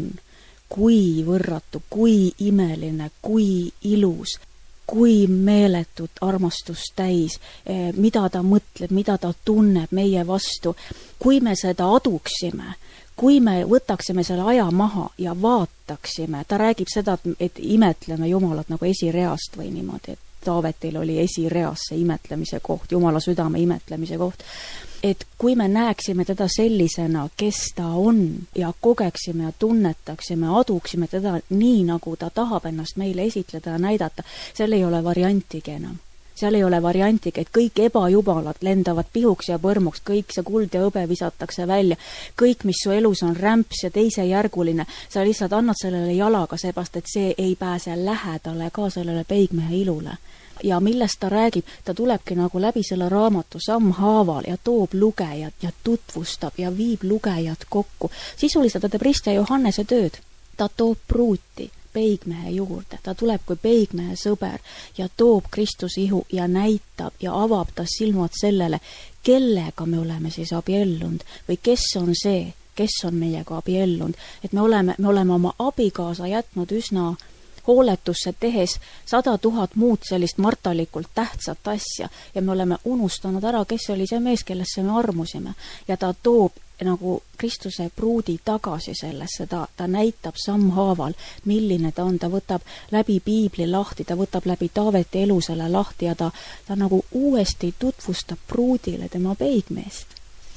kui võrratu, kui imeline, kui ilus, kui meeletut armastust täis, mida ta mõtleb, mida ta tunneb meie vastu. Kui me seda aduksime, kui me võtaksime selle aja maha ja vaataksime, ta räägib seda, et imetleme Jumalat nagu esireast või niimoodi, et Taavetil oli esireas see imetlemise koht, Jumala südame imetlemise koht. Et kui me näeksime teda sellisena, kes ta on ja kogeksime ja tunnetaksime, aduksime teda nii, nagu ta tahab ennast meile esitleda ja näidata, seal ei ole variantigi enam. Seal ei ole variantigi, et kõik ebajubalad lendavad pihuks ja põrmuks, kõik see kuld ja hõbe visatakse välja, kõik, mis su elus on rämps ja teisejärguline, sa lihtsalt annad sellele jalaga, seepärast, et see ei pääse lähedale ka sellele peigmehe ilule. Ja millest ta räägib, ta tulebki nagu läbi selle raamatu sammhaaval ja toob lugejad ja tutvustab ja viib lugejad kokku. Sisuliselt ta teeb Rist ja Johannese tööd. Ta toob pruuti peigmehe juurde, ta tuleb kui peigmehe sõber ja toob Kristuse ihu ja näitab ja avab ta silmad sellele, kellega me oleme siis abiellunud või kes on see, kes on meiega abiellunud, et me oleme, me oleme oma abikaasa jätnud üsna hooletusse tehes sada tuhat muud sellist martalikult tähtsat asja ja me oleme unustanud ära, kes oli see mees, kellesse me armusime ja ta toob nagu Kristuse pruudi tagasi sellesse, ta, ta näitab sammhaaval, milline ta on, ta võtab läbi piibli lahti, ta võtab läbi Taaveti elu selle lahti ja ta, ta nagu uuesti tutvustab pruudile tema peigmeest.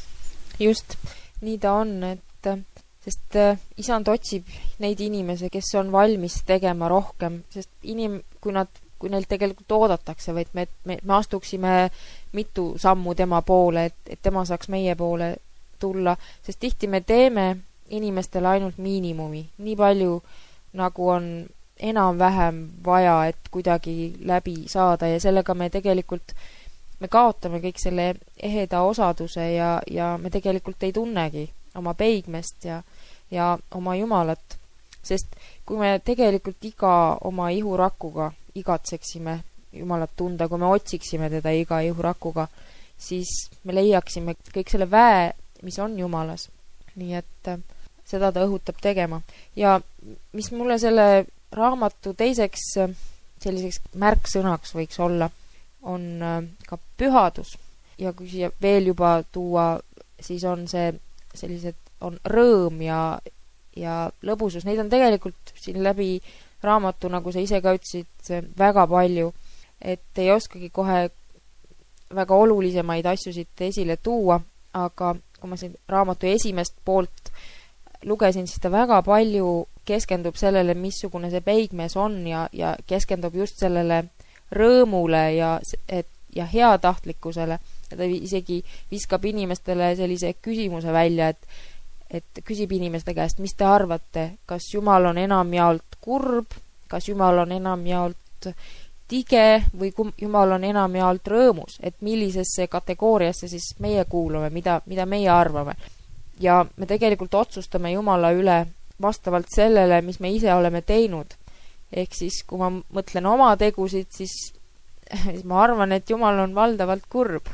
Just, nii ta on, et sest isand otsib neid inimesi, kes on valmis tegema rohkem, sest inim, kui nad kui neilt tegelikult oodatakse, vaid me, me, me astuksime mitu sammu tema poole, et, et tema saaks meie poole tulla, sest tihti me teeme inimestele ainult miinimumi, nii palju nagu on enam-vähem vaja, et kuidagi läbi saada ja sellega me tegelikult, me kaotame kõik selle eheda osaduse ja, ja me tegelikult ei tunnegi oma peigmest ja, ja oma Jumalat, sest kui me tegelikult iga oma ihurakuga igatseksime Jumalat tunda, kui me otsiksime teda iga ihurakuga, siis me leiaksime kõik selle väe, mis on Jumalas. Nii et seda ta õhutab tegema. Ja mis mulle selle raamatu teiseks selliseks märksõnaks võiks olla, on ka pühadus. Ja kui siia veel juba tuua, siis on see sellised, on rõõm ja, ja lõbusus. Neid on tegelikult siin läbi raamatu, nagu sa ise ka ütlesid, väga palju, et ei oskagi kohe väga olulisemaid asjusid esile tuua, aga kui ma siin raamatu esimest poolt lugesin, siis ta väga palju keskendub sellele, missugune see peigmees on ja, ja keskendub just sellele rõõmule ja, et, ja heatahtlikkusele. Ja ta isegi viskab inimestele sellise küsimuse välja, et, et küsib inimeste käest, mis te arvate, kas Jumal on enamjaolt kurb, kas Jumal on enamjaolt tige või Jumal on enamjaolt rõõmus, et millisesse kategooriasse siis meie kuulume, mida, mida meie arvame. Ja me tegelikult otsustame Jumala üle vastavalt sellele, mis me ise oleme teinud. Ehk siis, kui ma mõtlen oma tegusid, siis, siis ma arvan, et Jumal on valdavalt kurb.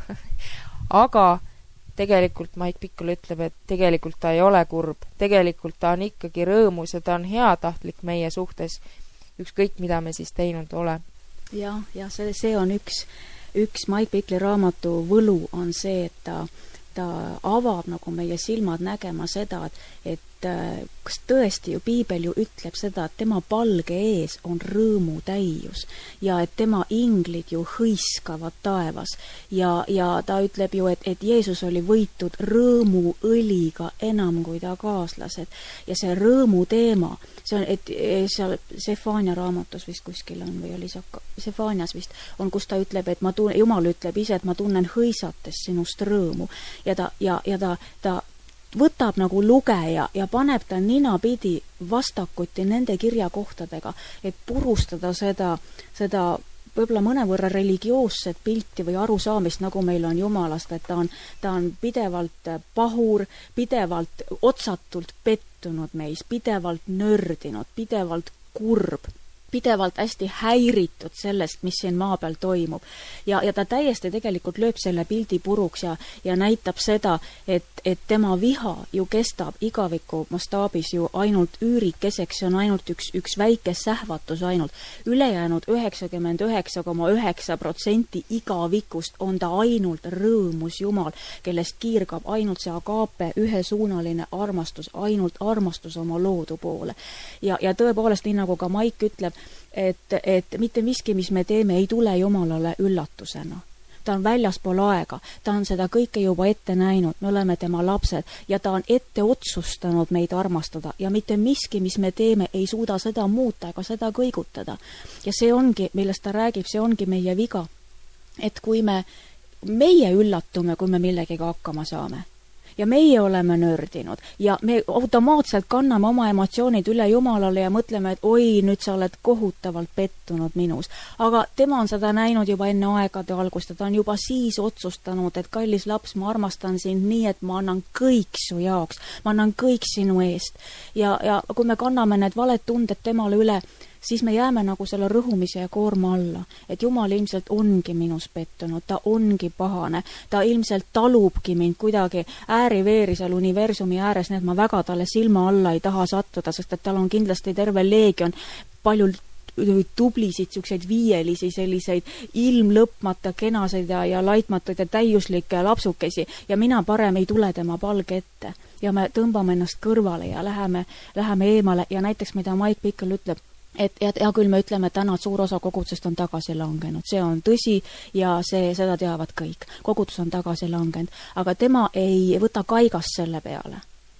Aga tegelikult Mike Bickle ütleb, et tegelikult ta ei ole kurb. Tegelikult ta on ikkagi rõõmus ja ta on heatahtlik meie suhtes, ükskõik mida me siis teinud ole. Ja, ja see, see on üks, üks Mike Bickle raamatu võlu on see, et ta, ta avab nagu meie silmad nägema seda, et, et kas tõesti ju Piibel ju ütleb seda, et tema palge ees on rõõmu täius ja et tema inglid ju hõiskavad taevas ja, ja ta ütleb ju, et, et Jeesus oli võitud rõõmu õliga enam kui ta kaaslased ja see rõõmu teema, see on, et seal Sefania raamatus vist kuskil on või oli Sefanias vist on, kus ta ütleb, et ma tunnen, Jumal ütleb ise, et ma tunnen hõisates sinust rõõmu ja ta, ja, ja ta, ta võtab nagu lugeja ja paneb ta ninapidi vastakuti nende kirjakohtadega, et purustada seda, seda võib-olla mõnevõrra religioosset pilti või arusaamist, nagu meil on Jumalast, et ta on, ta on pidevalt pahur, pidevalt otsatult pettunud meis, pidevalt nördinud, pidevalt kurb, pidevalt hästi häiritud sellest, mis siin maa peal toimub. Ja, ja ta täiesti tegelikult lööb selle pildi puruks ja, ja näitab seda, et, et tema viha ju kestab igaviku mastaabis ju ainult üürikeseks, see on ainult üks, üks väike sähvatus ainult. Ülejäänud üheksakümmend üheksa koma üheksa protsenti igavikust on ta ainult rõõmus Jumal, kellest kiirgab ainult see agaape ühesuunaline armastus, ainult armastus oma loodu poole. Ja, ja tõepoolest, nii nagu ka Mike ütleb, et, et mitte miski, mis me teeme, ei tule Jumalale üllatusena. Ta on väljaspool aega, ta on seda kõike juba ette näinud, me oleme tema lapsed ja ta on ette otsustanud meid armastada ja mitte miski, mis me teeme, ei suuda seda muuta ega seda kõigutada. Ja see ongi, millest ta räägib, see ongi meie viga. Et kui me, meie üllatume, kui me millegiga hakkama saame. Ja meie oleme nördinud ja me automaatselt kanname oma emotsioonid üle Jumalale ja mõtleme, et oi, nüüd sa oled kohutavalt pettunud minus. Aga tema on seda näinud juba enne aegade algust ja ta on juba siis otsustanud, et kallis laps, ma armastan sind nii, et ma annan kõik su jaoks, ma annan kõik sinu eest. Ja, ja kui me kanname need valed tunded temale üle, siis me jääme nagu selle rõhumise ja koorma alla, et Jumal ilmselt ongi minus pettunud, ta ongi pahane, ta ilmselt talubki mind kuidagi ääri-veeri seal universumi ääres, nii et ma väga talle silma alla ei taha sattuda, sest et tal on kindlasti terve leegion palju tublisid, siukseid viielisi, selliseid ilmlõpmata kenaseid ja, ja laitmatuid ja täiuslikke lapsukesi ja mina parem ei tule tema palge ette ja me tõmbame ennast kõrvale ja läheme, läheme eemale ja näiteks, mida Mike Bickle ütleb, et ja, ja küll me ütleme, et täna suur osa kogudusest on tagasi langenud. See on tõsi ja see, seda teavad kõik. Kogudus on tagasi langenud, aga tema ei võta kaigast selle peale.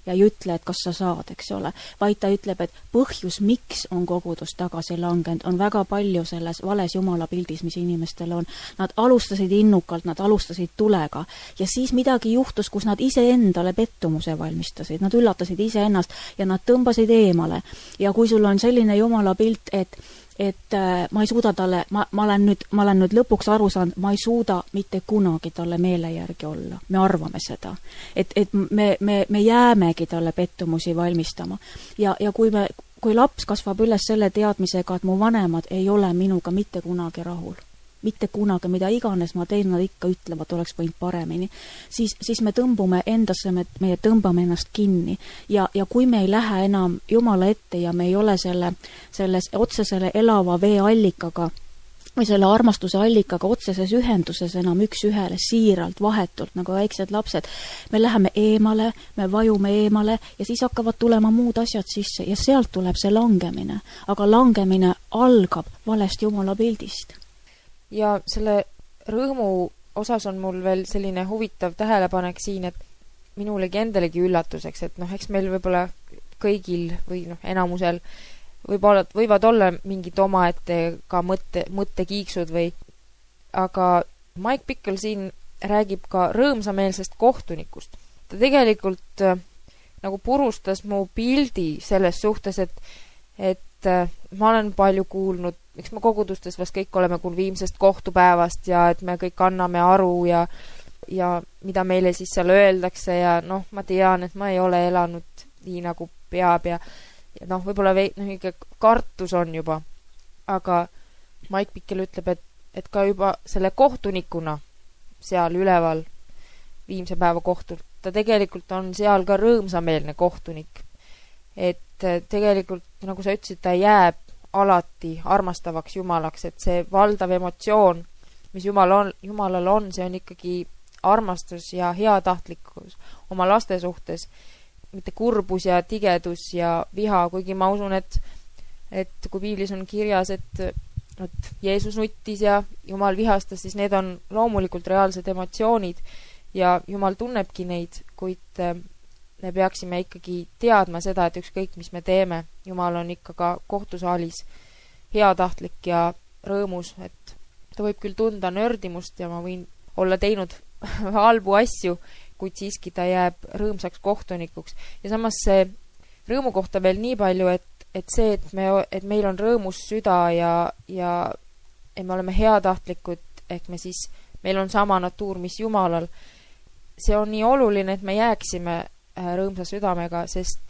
ja ei ütle, et kas sa saad, eks ole, vaid ta ütleb, et põhjus, miks on kogudus tagasi langenud, on väga palju selles vales Jumala pildis, mis inimestel on. Nad alustasid innukalt, nad alustasid tulega ja siis midagi juhtus, kus nad ise endale pettumuse valmistasid, nad üllatasid ise ennast ja nad tõmbasid eemale. Ja kui sul on selline Jumala pilt, et et äh, ma ei suuda talle, ma, ma, olen nüüd, ma olen nüüd lõpuks aru saanud, ma ei suuda mitte kunagi talle meele järgi olla. Me arvame seda. Et, et me, me, me jäämegi talle pettumusi valmistama. Ja, ja kui, me, kui laps kasvab üles selle teadmisega, et mu vanemad ei ole minuga mitte kunagi rahul, mitte kunagi, mida iganes ma teen, nad ikka ütlevad, oleks võinud paremini, siis, siis me tõmbume endasse, me, me tõmbame ennast kinni. Ja, ja kui me ei lähe enam Jumala ette ja me ei ole selle, selles otsesele elava vee allikaga või selle armastuse allikaga otseses ühenduses enam üks ühele, siiralt, vahetult, nagu väiksed lapsed, me läheme eemale, me vajume eemale ja siis hakkavad tulema muud asjad sisse ja sealt tuleb see langemine. Aga langemine algab valest Jumala pildist. Ja selle rõõmu osas on mul veel selline huvitav tähelepanek siin, et minulegi endalegi üllatuseks, et noh, eks meil võib-olla kõigil või noh, enamusel võib-olla, võivad olla mingid omaette ka mõtte, mõttekiiksud või, aga Mike Bickle siin räägib ka rõõmsameelsest kohtunikust. Ta tegelikult äh, nagu purustas mu pildi selles suhtes, et, et äh, ma olen palju kuulnud, eks me kogudustes vast kõik oleme kuulnud viimsest kohtupäevast ja et me kõik anname aru ja, ja mida meile siis seal öeldakse ja noh, ma tean, et ma ei ole elanud nii nagu peab ja, ja noh, võib-olla vei, noh, ikka kartus on juba. Aga Mike Bickle ütleb, et, et ka juba selle kohtunikuna seal üleval viimse päeva kohtult, ta tegelikult on seal ka rõõmsameelne kohtunik. Et tegelikult, nagu sa ütlesid, ta jääb alati armastavaks Jumalaks, et see valdav emotsioon, mis Jumal on, Jumalal on, see on ikkagi armastus ja heatahtlikkus oma laste suhtes, mitte kurbus ja tigedus ja viha, kuigi ma usun, et, et kui piiblis on kirjas, et, et Jeesus nuttis ja Jumal vihastas, siis need on loomulikult reaalsed emotsioonid ja Jumal tunnebki neid, kuid me peaksime ikkagi teadma seda, et ükskõik, mis me teeme, Jumal on ikka ka kohtusaalis heatahtlik ja rõõmus, et ta võib küll tunda nördimust ja ma võin olla teinud halbu asju, kuid siiski ta jääb rõõmsaks kohtunikuks. Ja samas see rõõmu kohta veel nii palju, et, et see, et, me, et meil on rõõmus süda ja, ja et me oleme heatahtlikud, ehk me siis, meil on sama natuur, mis Jumalal, see on nii oluline, et me jääksime rõõmsa südamega, sest,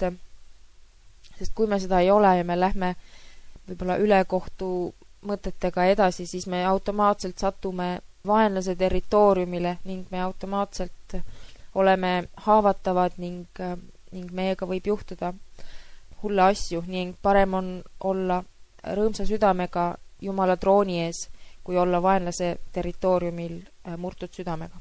sest kui me seda ei ole ja me lähme võib-olla ülekohtu mõtetega edasi, siis me automaatselt satume vaenlase territooriumile ning me automaatselt oleme haavatavad ning, ning meiega võib juhtuda hulle asju, ning parem on olla rõõmsa südamega Jumala trooni ees, kui olla vaenlase territooriumil murtud südamega.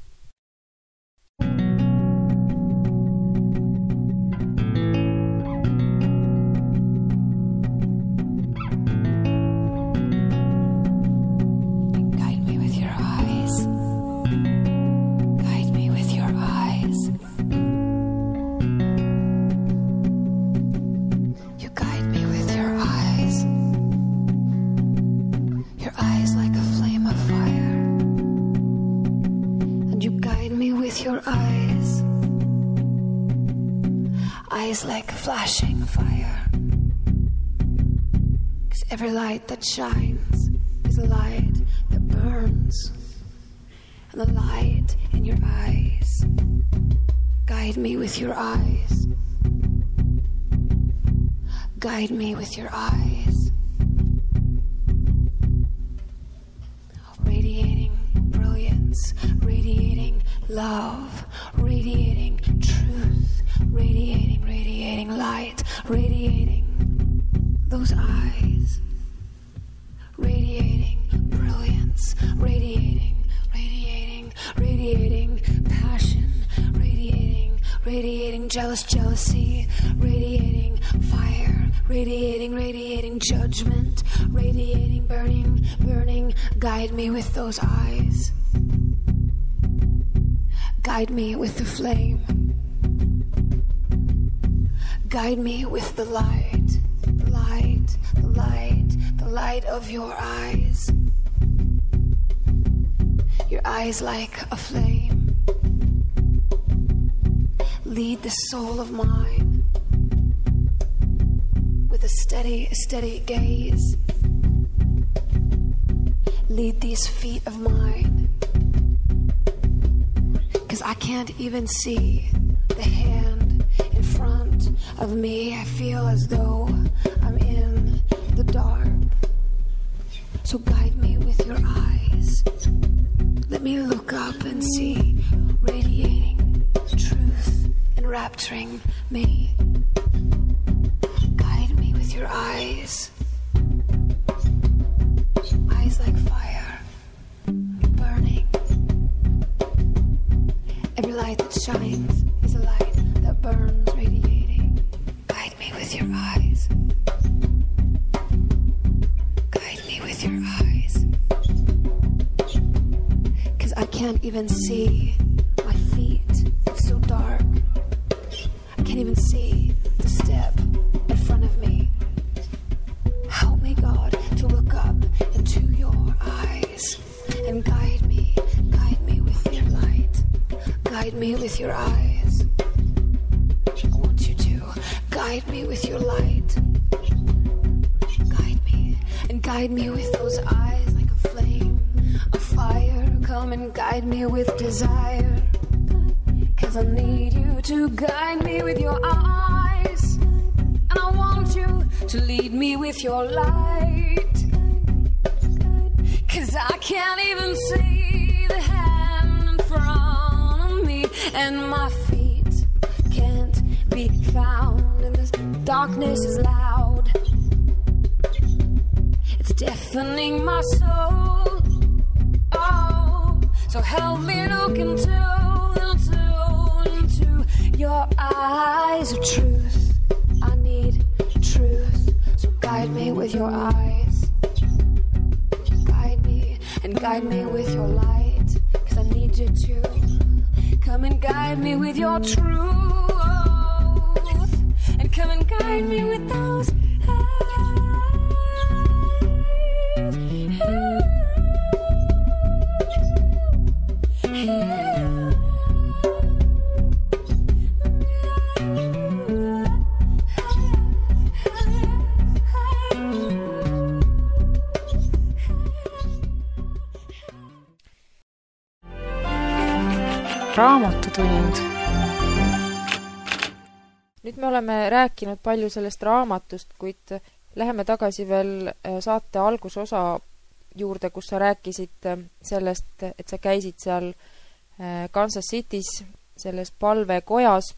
Your eyes, eyes like a flashing fire, 'cause every light that shines is a light that burns, and the light in your eyes, guide me with your eyes, guide me with your eyes, radiating brilliance, radiating love, radiating truth, radiating, radiating light, radiating those eyes, radiating brilliance, radiating, radiating, radiating passion, radiating, radiating jealous jealousy, radiating fire, radiating, radiating judgment, radiating burning, burning, guide me with those eyes. Guide me with the flame. Guide me with the light, the light, the light, the light of your eyes. Your eyes like a flame. Lead the soul of mine with a steady, steady gaze. Lead these feet of mine, 'cause I can't even see the hand in front of me. I feel as though I'm in the dark. So guide me with your eyes. Let me look up and see radiating truth enrapturing me. Guide me with your eyes. Eyes like fire, burning. Every light that shines is a light that burns, radiating. Guide me with your eyes. Guide me with your eyes. 'Cause I can't even see my feet. It's so dark. I can't even see the step in front of me. Help me, God, to look up into your eyes and guide me, guide me with your light. Guide me with your eyes. I want you to guide me with your light. Guide me and guide me with those eyes like a flame, a fire. Come and guide me with desire. 'Cause I need you to guide me with your eyes. And I want you to lead me with your light. 'Cause I can't even see the hand in front of me. And my feet can't be found. And this darkness is loud. It's deafening my soul. Oh, so help me look into, into, into your eyes of truth. I need truth. So guide me with your eyes. Guide me and guide me with your light. 'Cause I need you to come and guide me with your truth. And come and guide me with those eyes. Raamatutund. Nüüd me oleme rääkinud palju sellest raamatust, kuid läheme tagasi veel saate algusosa juurde, kus sa rääkisid sellest, et sa käisid seal Kansas City's selles palvekojas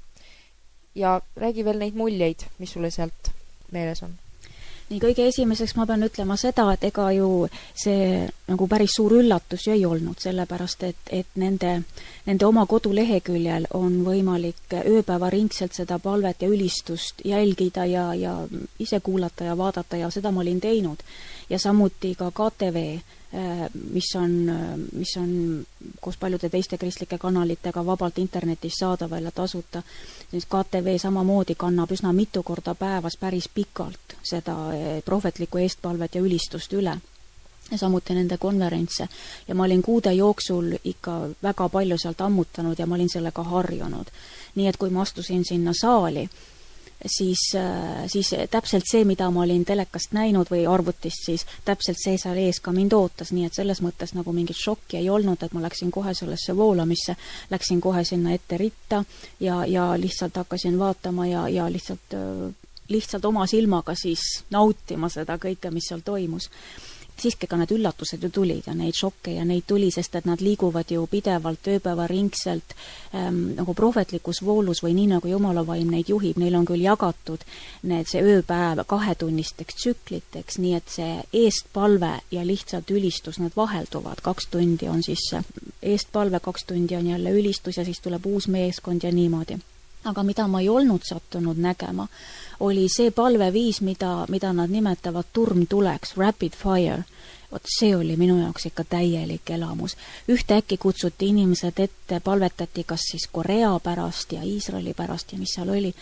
ja räägi veel neid muljeid, mis sulle sealt meeles on. Nii kõige esimeseks ma pean ütlema seda, et ega ju see nagu päris suur üllatus ju ei olnud, sellepärast et, et nende, nende oma koduleheküljel on võimalik ööpäevaringselt seda palvet ja ülistust jälgida ja, ja ise kuulata ja vaadata ja seda ma olin teinud. Ja samuti ka K T V, mis on, mis on koos paljude teiste kristlike kanalitega vabalt internetis saadaval ja tasuta. Siis K T V samamoodi kannab üsna mitu korda päevas päris pikalt seda prohvetlikku eestpalvet ja ülistust üle. Ja samuti nende konverentse. Ja ma olin kuude jooksul ikka väga palju sealt ammutanud ja ma olin sellega harjunud. Nii et kui ma astusin sinna saali, siis, siis täpselt see, mida ma olin telekast näinud või arvutist, siis täpselt see seal ees ka mind ootas, nii et selles mõttes nagu mingit šokki ei olnud, et ma läksin kohe sellesse voolamisse, läksin kohe sinna ette ritta ja, ja lihtsalt hakkasin vaatama ja, ja lihtsalt, lihtsalt oma silmaga siis nautima seda kõike, mis seal toimus. Siiski ka need üllatused ju tulid ja neid šokke ja neid tuli, sest et nad liiguvad ju pidevalt ööpäevaringselt ähm, nagu prohvetlikus voolus või nii nagu Jumala vaim neid juhib. Neil on küll jagatud need see ööpäev kahetunnisteks tsükliteks, nii et see eestpalve ja lihtsalt ülistus, nad vahelduvad. Kaks tundi on siis eestpalve, kaks tundi on jälle ülistus ja siis tuleb uus meeskond ja niimoodi. Aga mida ma ei olnud sattunud nägema, oli see palveviis, mida, mida nad nimetavad turmtuleks, rapid fire. Vot see oli minu jaoks ikka täielik elamus. Ühtäkki kutsuti inimesed ette, palvetati kas siis Korea pärast ja Iisraeli pärast ja mis seal oli.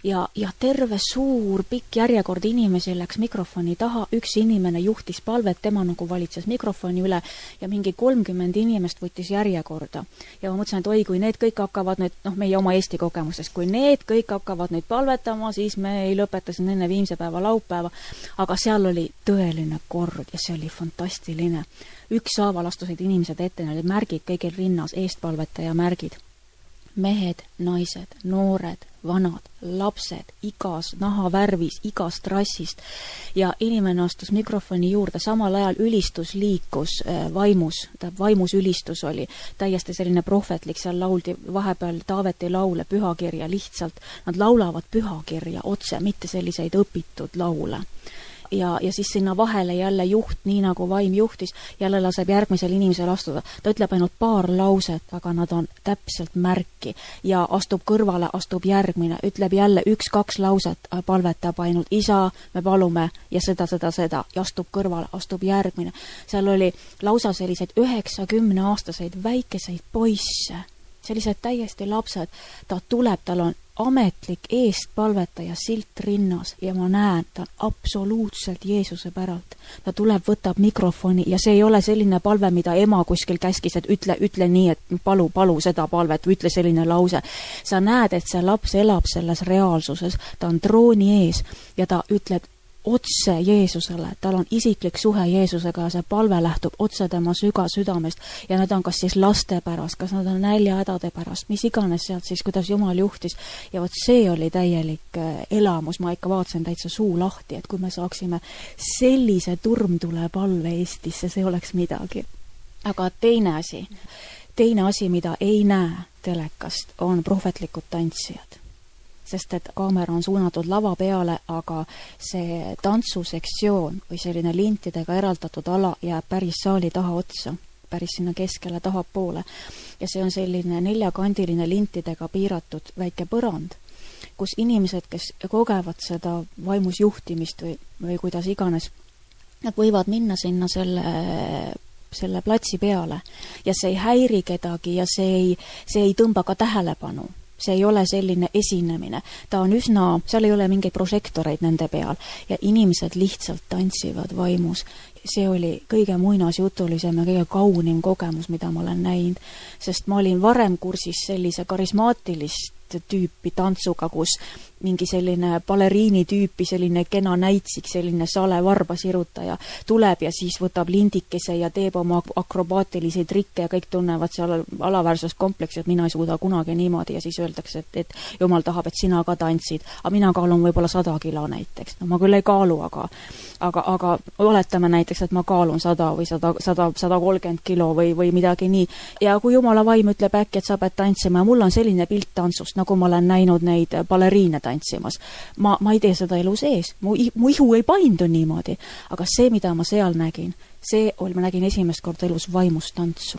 ja, ja terve suur pikk järjekord inimesi läks mikrofoni taha, üks inimene juhtis palvet, tema nagu valitses mikrofoni üle ja mingi kolmkümmend inimest võttis järjekorda. Ja ma mõtlesin, et oi, kui need kõik hakkavad nüüd, noh, meie oma Eesti kogemusest, kui need kõik hakkavad nüüd palvetama, siis me ei lõpeta siin enne viimse päeva laupäeva, aga seal oli tõeline kord ja see oli fantastiline. Ükshaaval astusid inimesed ette, olid märgid kõigil rinnas, eestpalvetaja märgid. Mehed, naised, noored, vanad, lapsed, igas nahavärvis, igast rassist ja inimene astus mikrofoni juurde, samal ajal ülistus liikus äh, vaimus, tähendab vaimus ülistus oli täiesti selline prohvetlik, seal lauldi vahepeal Taaveti laule, pühakirja lihtsalt, nad laulavad pühakirja otse, mitte selliseid õpitud laule. Ja, ja siis sinna vahele jälle juht, nii nagu vaim juhtis, jälle laseb järgmisel inimesel astuda. Ta ütleb ainult paar lauset, aga nad on täpselt märki ja astub kõrvale, astub järgmine, ütleb jälle üks-kaks lauset, palvetab ainult isa, me palume ja seda, seda, seda ja astub kõrvale, astub järgmine. Seal oli lausa selliseid üheksakümne aastaseid väikeseid poisse, sellised täiesti lapsed, ta tuleb, tal on ametlik eestpalvetaja silt rinnas ja ma näen, ta on absoluutselt Jeesuse päralt. Ta tuleb, võtab mikrofoni ja see ei ole selline palve, mida ema kuskil käskis, et ütle, ütle nii, et palu, palu seda palvet, ütle selline lause. Sa näed, et see laps elab selles reaalsuses, ta on trooni ees ja ta ütleb otse Jeesusele, tal on isiklik suhe Jeesusega ja see palve lähtub otse tema süga südamest ja nad on kas siis laste pärast, kas nad on näljahädade pärast, mis iganes sealt siis, kuidas Jumal juhtis ja vot see oli täielik elamus, ma ikka vaatasin täitsa suu lahti, et kui me saaksime sellise turmtule palve Eestisse, see oleks midagi. Aga teine asi, teine asi, mida ei näe telekast, on prohvetlikud tantsijad. Sest et kaamera on suunatud lava peale, aga see tantsusektsioon või selline lintidega eraldatud ala jääb päris saali taha otsa, päris sinna keskele tahapoole. Ja see on selline neljakandiline lintidega piiratud väike põrand, kus inimesed, kes kogevad seda vaimus juhtimist või, või kuidas iganes, nad võivad minna sinna selle selle platsi peale ja see ei häiri kedagi ja see ei, see ei tõmba ka tähelepanu. See ei ole selline esinemine. Ta on üsna, seal ei ole mingeid prožektoreid nende peal ja inimesed lihtsalt tantsivad vaimus. See oli kõige muinasjutulisem ja kõige kaunim kogemus, mida ma olen näinud, sest ma olin varem kursis sellise karismaatilist tüüpi tantsuga, kus mingi selline baleriini tüüpi, selline kena näitsik, selline sale varbasirutaja tuleb ja siis võtab lindikese ja teeb oma akrobaatilisi trikke ja kõik tunnevad seal alaväärsuskompleksi, et mina ei suuda kunagi niimoodi ja siis öeldakse, et, et Jumal tahab, et sina ka tantsid, aga mina kaalun võib-olla sada kilo näiteks. No ma küll ei kaalu, aga, aga, aga oletame näiteks, et ma kaalun sada või sada, sada, sada kolmkümmend kilo või, või midagi nii. Ja kui Jumala vaim ütleb äkki, et sa pead tantsima ja mul on selline pilt tantsust, nagu ma olen näinud neid baleriine tantsimas. Ma, ma ei tee seda elu sees. Mu, mu ihu ei paindu niimoodi. Aga see, mida ma seal nägin, see oli, ma nägin esimest korda elus vaimust tantsu.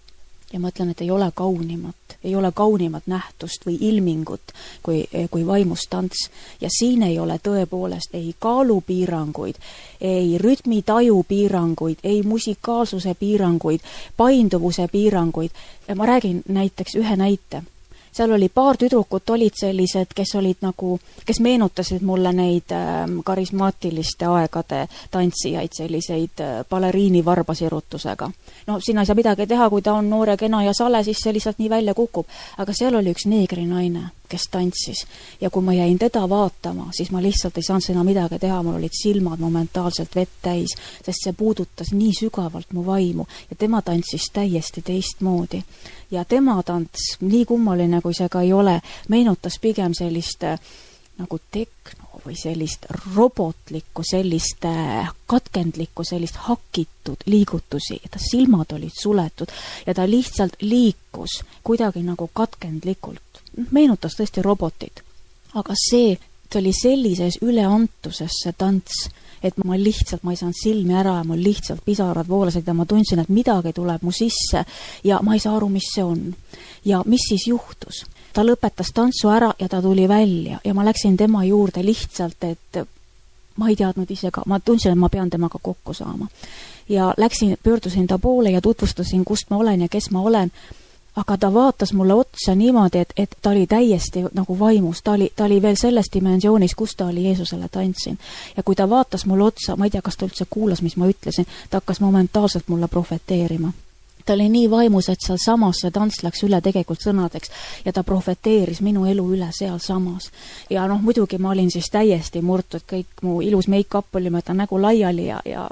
Ja ma ütlen, et ei ole kaunimat, ei ole kaunimat nähtust või ilmingut kui, kui vaimust tants. Ja siin ei ole tõepoolest ei kaalupiiranguid, ei rütmitaju piiranguid, ei musikaalsuse piiranguid, painduvuse piiranguid. Ma räägin näiteks ühe näite. Seal oli paar tüdrukut, olid sellised, kes olid nagu, kes meenutasid mulle neid karismaatiliste aegade tantsijaid, selliseid baleriini varbasirutusega. No siin ei saa midagi teha, kui ta on noor ja kena ja sale, siis see lihtsalt nii välja kukub. Aga seal oli üks neegri naine, kes tantsis. Ja kui ma jäin teda vaatama, siis ma lihtsalt ei saanud sinna midagi teha, mul olid silmad momentaalselt vett täis, sest see puudutas nii sügavalt mu vaimu ja tema tantsis täiesti teistmoodi. Ja tema tants, nii kummaline kui see ka ei ole, meenutas pigem sellist nagu tekno või sellist robotlikku, sellist katkendlikku, sellist hakitud liigutusi. Ta silmad olid suletud ja ta lihtsalt liikus kuidagi nagu katkendlikult. Meenutas tõesti robotit. Aga see, see oli sellises üleantuses see tants, et ma lihtsalt, ma ei saanud silmi ära ja mul lihtsalt pisarad voolasid ja ma tundsin, et midagi tuleb mu sisse ja ma ei saa aru, mis see on. Ja mis siis juhtus? Ta lõpetas tantsu ära ja ta tuli välja ja ma läksin tema juurde lihtsalt, et ma ei teadnud ise ka, ma tundsin, et ma pean temaga kokku saama. Ja läksin, pöördusin ta poole ja tutvustasin, kust ma olen ja kes ma olen. aga ta vaatas mulle otsa niimoodi, et, et ta oli täiesti nagu vaimus, ta oli, ta oli veel selles dimensioonis, kus ta oli Jeesusele tantsin. Ja kui ta vaatas mulle otsa, ma ei tea, kas ta üldse kuulas, mis ma ütlesin, ta hakkas momentaalselt mulle profeteerima. Ta oli nii vaimus, et seal samas see tants läks üle tegelikult sõnadeks ja ta profeteeris minu elu üle seal samas. Ja noh, muidugi ma olin siis täiesti murtud, kõik mu ilus make-up oli mööda nägu laiali ja, ja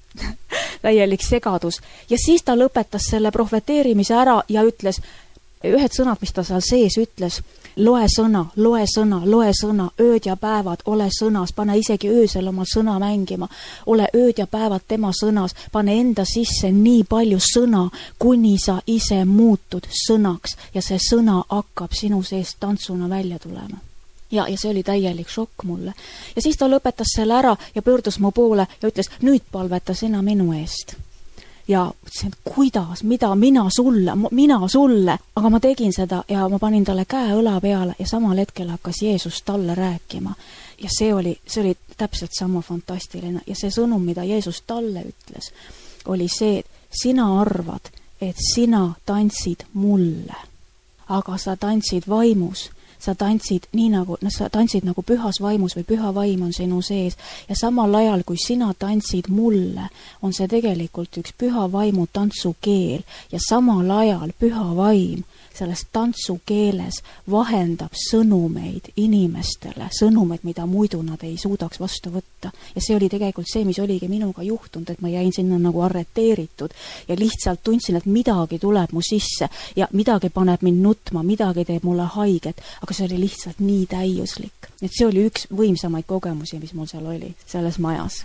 täielik segadus. Ja siis ta lõpetas selle profeteerimise ära ja ütles ühed sõnad, mis ta seal sees ütles, loe sõna, loe sõna, loe sõna, ööd ja päevad, ole sõnas, pane isegi öösel oma sõna mängima, ole ööd ja päevad tema sõnas, pane enda sisse nii palju sõna, kuni sa ise muutud sõnaks ja see sõna hakkab sinu seest tantsuna välja tulema. Ja, ja see oli täielik šokk mulle. Ja siis ta lõpetas selle ära ja pöördus mu poole ja ütles, nüüd palveta sina minu eest. Ja ütlesin, et kuidas, mida, mina sulle, mina sulle. Aga ma tegin seda ja ma panin talle käe õla peale ja samal hetkel hakkas Jeesus talle rääkima. Ja see oli, see oli täpselt sama fantastiline. Ja see sõnum, mida Jeesus talle ütles, oli see, et sina arvad, et sina tantsid mulle. Aga sa tantsid vaimus. Sa tantsid nii nagu, no, sa tantsid nagu pühas vaimus või püha vaim on sinu sees ja samal ajal, kui sina tantsid mulle, on see tegelikult üks püha vaimu tantsukeel ja samal ajal püha vaim selles tantsukeeles vahendab sõnumeid inimestele, sõnumeid, mida muidu nad ei suudaks vastu võtta. Ja see oli tegelikult see, mis oligi minuga juhtunud, et ma jäin sinna nagu arreteeritud ja lihtsalt tundsin, et midagi tuleb mu sisse ja midagi paneb mind nutma, midagi teeb mulle haiget, aga see oli lihtsalt nii täiuslik. Et see oli üks võimsamaid kogemusi, mis mul seal oli, selles majas.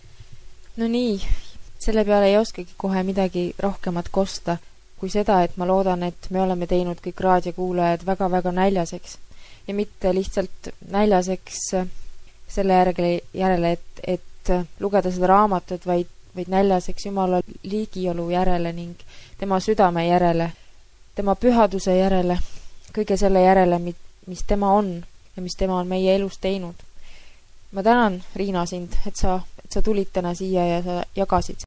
No nii, selle peale ei oskagi kohe midagi rohkemat kosta, kui seda, et ma loodan, et me oleme teinud kõik raadiokuulajad väga-väga näljaseks. Ja mitte lihtsalt näljaseks selle järele, järele et, et lugeda seda raamatut, vaid, vaid näljaseks Jumala liigiolu järele ning tema südame järele, tema pühaduse järele, kõige selle järele, mis tema on ja mis tema on meie elus teinud. Ma tänan, Riina, sind, et sa, et sa tulid täna siia ja sa jagasid.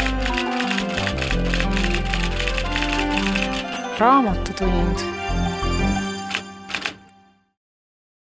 Raamatutund.